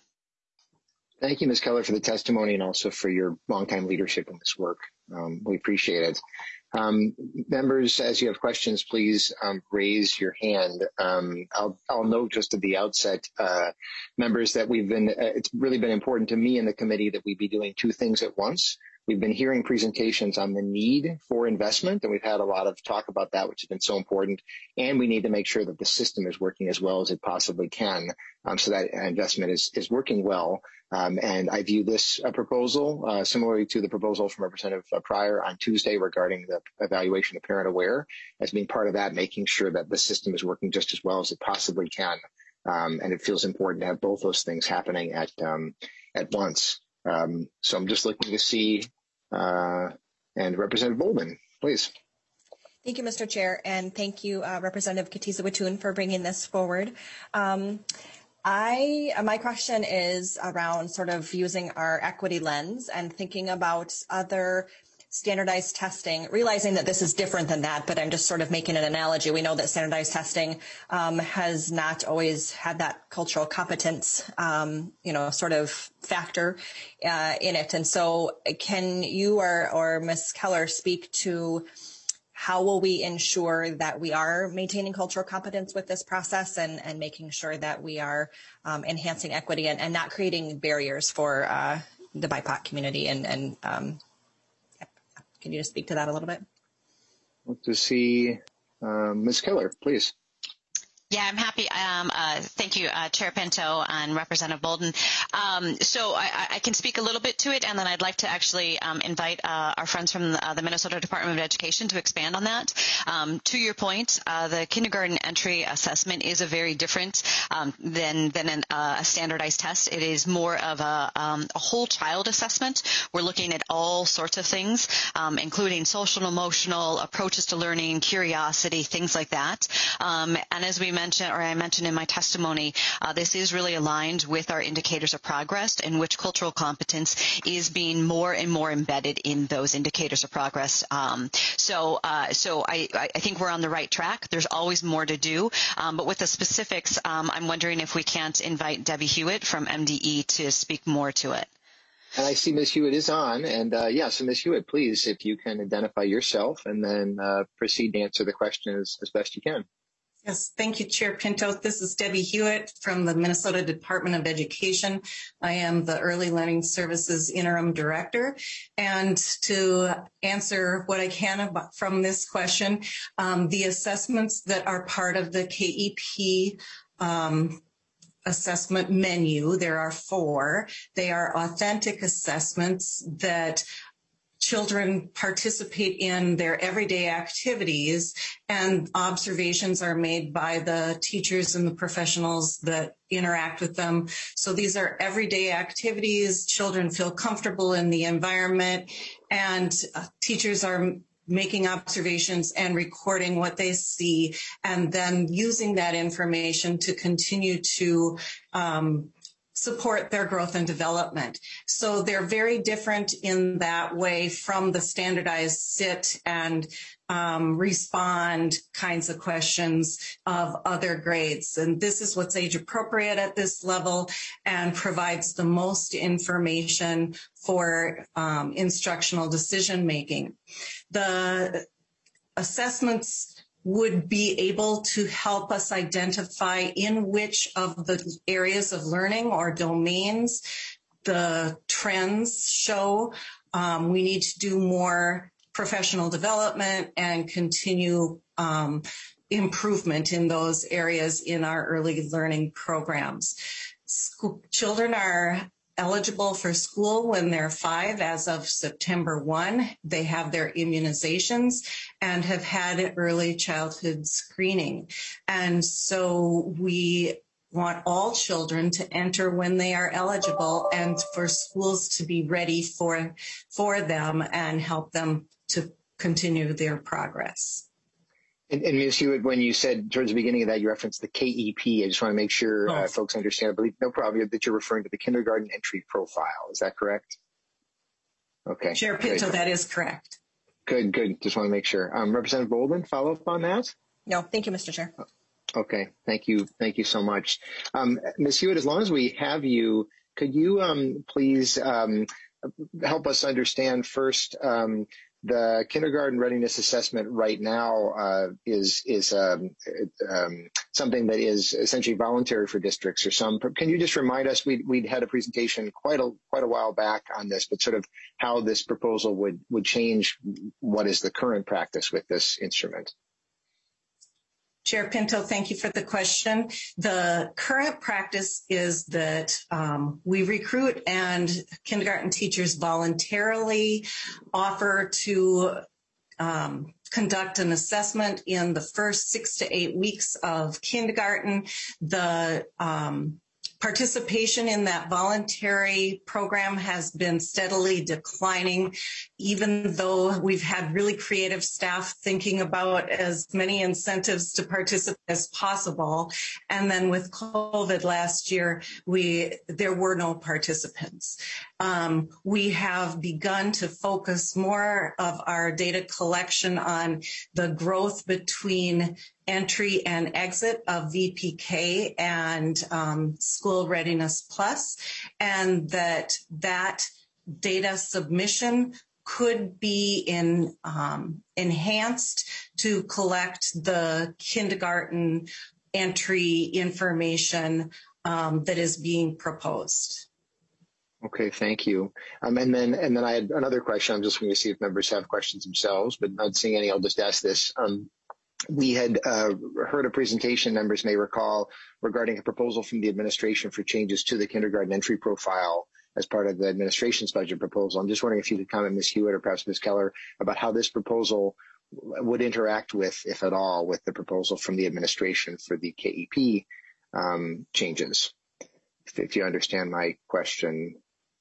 Thank you, Miz Keller, for the testimony and also for your longtime leadership in this work. Um, we appreciate it. Um, members, as you have questions, please um, raise your hand. Um, I'll, I'll note just at the outset, uh, members, that we've been, uh, it's really been important to me and the committee that we be doing two things at once. We've been hearing presentations on the need for investment, and we've had a lot of talk about that, which has been so important. And we need to make sure that the system is working as well as it possibly can, um, so that investment is, is working well. Um, and I view this uh, proposal uh, similarly to the proposal from Representative uh, Pryor on Tuesday regarding the evaluation of Parent Aware as being part of that, making sure that the system is working just as well as it possibly can. Um, and it feels important to have both those things happening at um, at once. Um, so I'm just looking to see, uh, and Representative Boldman, please. Thank you, Mister Chair, and thank you, uh, Representative Katiza-Witthuhn, for bringing this forward. Um, I, my question is around sort of using our equity lens and thinking about other standardized testing, realizing that this is different than that, but I'm just sort of making an analogy. We know that standardized testing um, has not always had that cultural competence, um, you know, sort of factor uh, in it. And so can you or, or Miz Keller speak to how will we ensure that we are maintaining cultural competence with this process and, and making sure that we are um, enhancing equity and, and not creating barriers for uh, the B I P O C community? And, and um, can you just speak to that a little bit? Let's to see um, Miz Keller, please. Yeah, I'm happy. Um, uh, thank you, uh, Chair Pinto and Representative Bolden. Um, so I, I can speak a little bit to it, and then I'd like to actually um, invite uh, our friends from the, uh, the Minnesota Department of Education to expand on that. Um, to your point, uh, the kindergarten entry assessment is a very different um, than than an, uh, a standardized test. It is more of a, um, a whole child assessment. We're looking at all sorts of things, um, including social and emotional approaches to learning, curiosity, things like that. Um, and as we mentioned, or I mentioned in my testimony, uh, this is really aligned with our indicators of progress, in which cultural competence is being more and more embedded in those indicators of progress. Um, so, uh, so I, I think we're on the right track. There's always more to do, um, but with the specifics, um, I'm wondering if we can't invite Debbie Hewitt from M D E to speak more to it. And I see Miz Hewitt is on, and uh, yeah, so Miz Hewitt, please, if you can identify yourself and then uh, proceed to answer the question as, as best you can. Yes, thank you, Chair Pinto. This is Debbie Hewitt from the Minnesota Department of Education. I am the Early Learning Services Interim Director. And to answer what I can about, from this question, um, the assessments that are part of the K E P um, assessment menu, there are four. They are authentic assessments that children participate in their everyday activities, and observations are made by the teachers and the professionals that interact with them. So these are everyday activities. Children feel comfortable in the environment, and uh, teachers are making observations and recording what they see, and then using that information to continue to um, support their growth and development. So they're very different in that way from the standardized sit and um, respond kinds of questions of other grades. And this is what's age appropriate at this level and provides the most information for um, instructional decision making. The assessments would be able to help us identify in which of the areas of learning or domains the trends show. Um, we need to do more professional development and continue um, improvement in those areas in our early learning programs. School, children are eligible for school when they're five as of September first. They have their immunizations and have had early childhood screening. And so we want all children to enter when they are eligible and for schools to be ready for, for them and help them to continue their progress. And, and Miz Hewitt, when you said towards the beginning of that, you referenced the K E P. I just want to make sure uh, folks understand. I believe, no problem, that you're referring to the kindergarten entry profile. Is that correct? Okay. Chair Pinto, that is correct. Good, good. Just want to make sure. Um, Representative Bolden, follow up on that? No, thank you, Mister Chair. Okay, thank you. Thank you so much. Um, Miz Hewitt, as long as we have you, could you um, please um, help us understand first um, the kindergarten readiness assessment right now uh, is is um, um, something that is essentially voluntary for districts or some. Can you just remind us? We we'd had a presentation quite a quite a while back on this, but sort of how this proposal would would change what is the current practice with this instrument. Chair Pinto, thank you for the question. The current practice is that um, we recruit and kindergarten teachers voluntarily offer to um, conduct an assessment in the first six to eight weeks of kindergarten. The um, participation in that voluntary program has been steadily declining, even though we've had really creative staff thinking about as many incentives to participate as possible. And then with COVID last year, we there were no participants. Um, we have begun to focus more of our data collection on the growth between entry and exit of V P K and um, School Readiness Plus, and that that data submission could be in, um, enhanced to collect the kindergarten entry information um, that is being proposed. Okay, thank you. Um, and then and then I had another question. I'm just going to see if members have questions themselves, but not seeing any, I'll just ask this. Um, We had uh, heard a presentation, members may recall, regarding a proposal from the administration for changes to the kindergarten entry profile as part of the administration's budget proposal. I'm just wondering if you could comment, Miz Hewitt or perhaps Miz Keller, about how this proposal would interact with, if at all, with the proposal from the administration for the K E P um, changes. If, if you understand my question.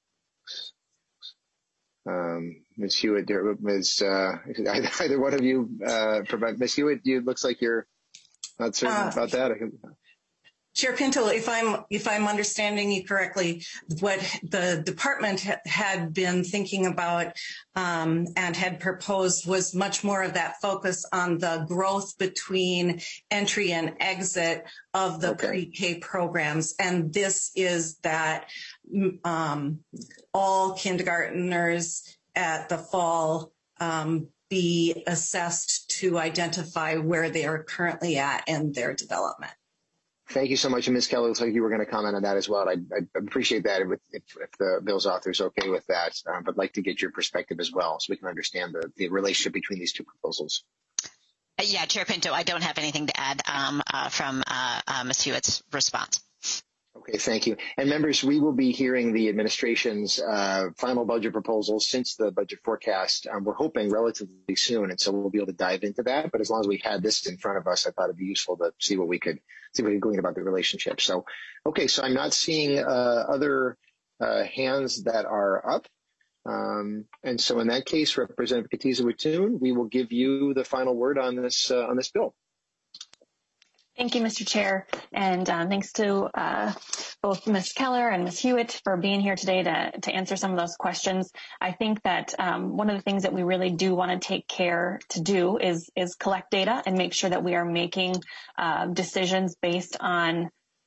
Um, Miz Hewitt, Miz Uh, either one of you, uh, provide. Miz Hewitt, you looks like you're not certain uh, about that. I can... Chair Pinto, if I'm if I'm understanding you correctly, what the department ha- had been thinking about um, and had proposed was much more of that focus on the growth between entry and exit of the okay. pre-K programs, and this is that um, all kindergartners at the fall um, be assessed to identify where they are currently at in their development. Thank you so much. And Miz Keller, looks like you were going to comment on that as well. I, I appreciate that if, if, if the bill's author is okay with that, um, but I'd like to get your perspective as well so we can understand the, the relationship between these two proposals. Uh, yeah, Chair Pinto, I don't have anything to add um, uh, from uh, uh, Miz Hewitt's response. Okay, thank you. And members, we will be hearing the administration's uh, final budget proposals since the budget forecast. Um, we're hoping relatively soon, and so we'll be able to dive into that. But as long as we had this in front of us, I thought it'd be useful to see what we could see what we could glean about the relationship. So, okay, so I'm not seeing uh, other uh, hands that are up. Um, and so in that case, Representative Katiza Witthuhn, we will give you the final word on this uh, on this bill. Thank you, Mister Chair, and um, thanks to uh, both Miz Keller and Miz Hewitt for being here today to, to answer some of those questions. I think that um, one of the things that we really do want to take care to do is, is collect data and make sure that we are making uh, decisions based on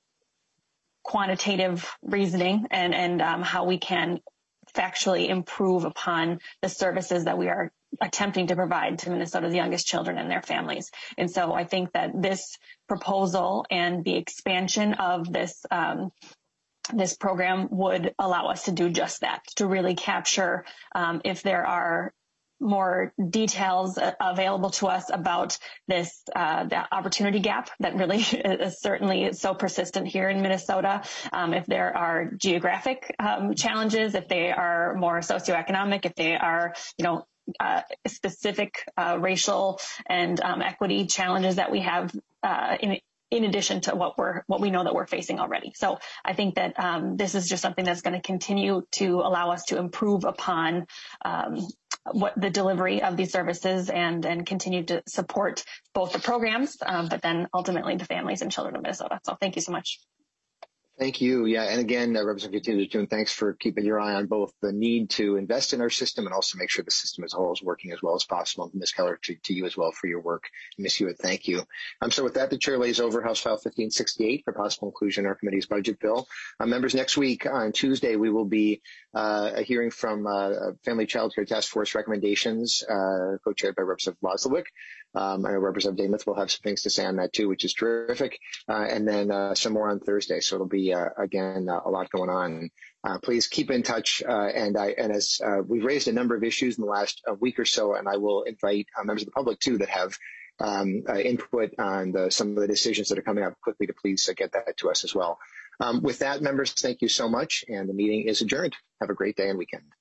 quantitative reasoning and, and um, how we can factually improve upon the services that we are attempting to provide to Minnesota's youngest children and their families. And so I think that this proposal and the expansion of this um, this program would allow us to do just that, to really capture um, if there are more details uh, available to us about this uh, the opportunity gap that really is certainly so persistent here in Minnesota. Um, if there are geographic um, challenges, if they are more socioeconomic, if they are, you know, uh, specific uh, racial and um, equity challenges that we have uh, in in addition to what we're what we know that we're facing already. So I think that um, this is just something that's going to continue to allow us to improve upon um, what the delivery of these services and and continue to support both the programs, um, but then ultimately the families and children of Minnesota. So thank you so much. Thank you. Yeah, and again, uh, Representative Thune, thanks for keeping your eye on both the need to invest in our system and also make sure the system as a whole is working as well as possible. Miz Keller, to, to you as well for your work. Miz Hewitt, thank you. Um, so with that, the chair lays over House File fifteen sixty-eight for possible inclusion in our committee's budget bill. Uh, members, next week on Tuesday, we will be uh, hearing from uh, Family Child Care Task Force recommendations, uh, co-chaired by Representative Wozlowick. Um, I know Representative Damath will have some things to say on that too, which is terrific. Uh, and then uh, some more on Thursday. So it'll be, uh, again, uh, a lot going on. Uh, please keep in touch. Uh, and I, and as uh, we've raised a number of issues in the last uh, week or so, and I will invite uh, members of the public too that have um, uh, input on the, some of the decisions that are coming up quickly to please uh, get that to us as well. Um, with that, members, thank you so much. And the meeting is adjourned. Have a great day and weekend.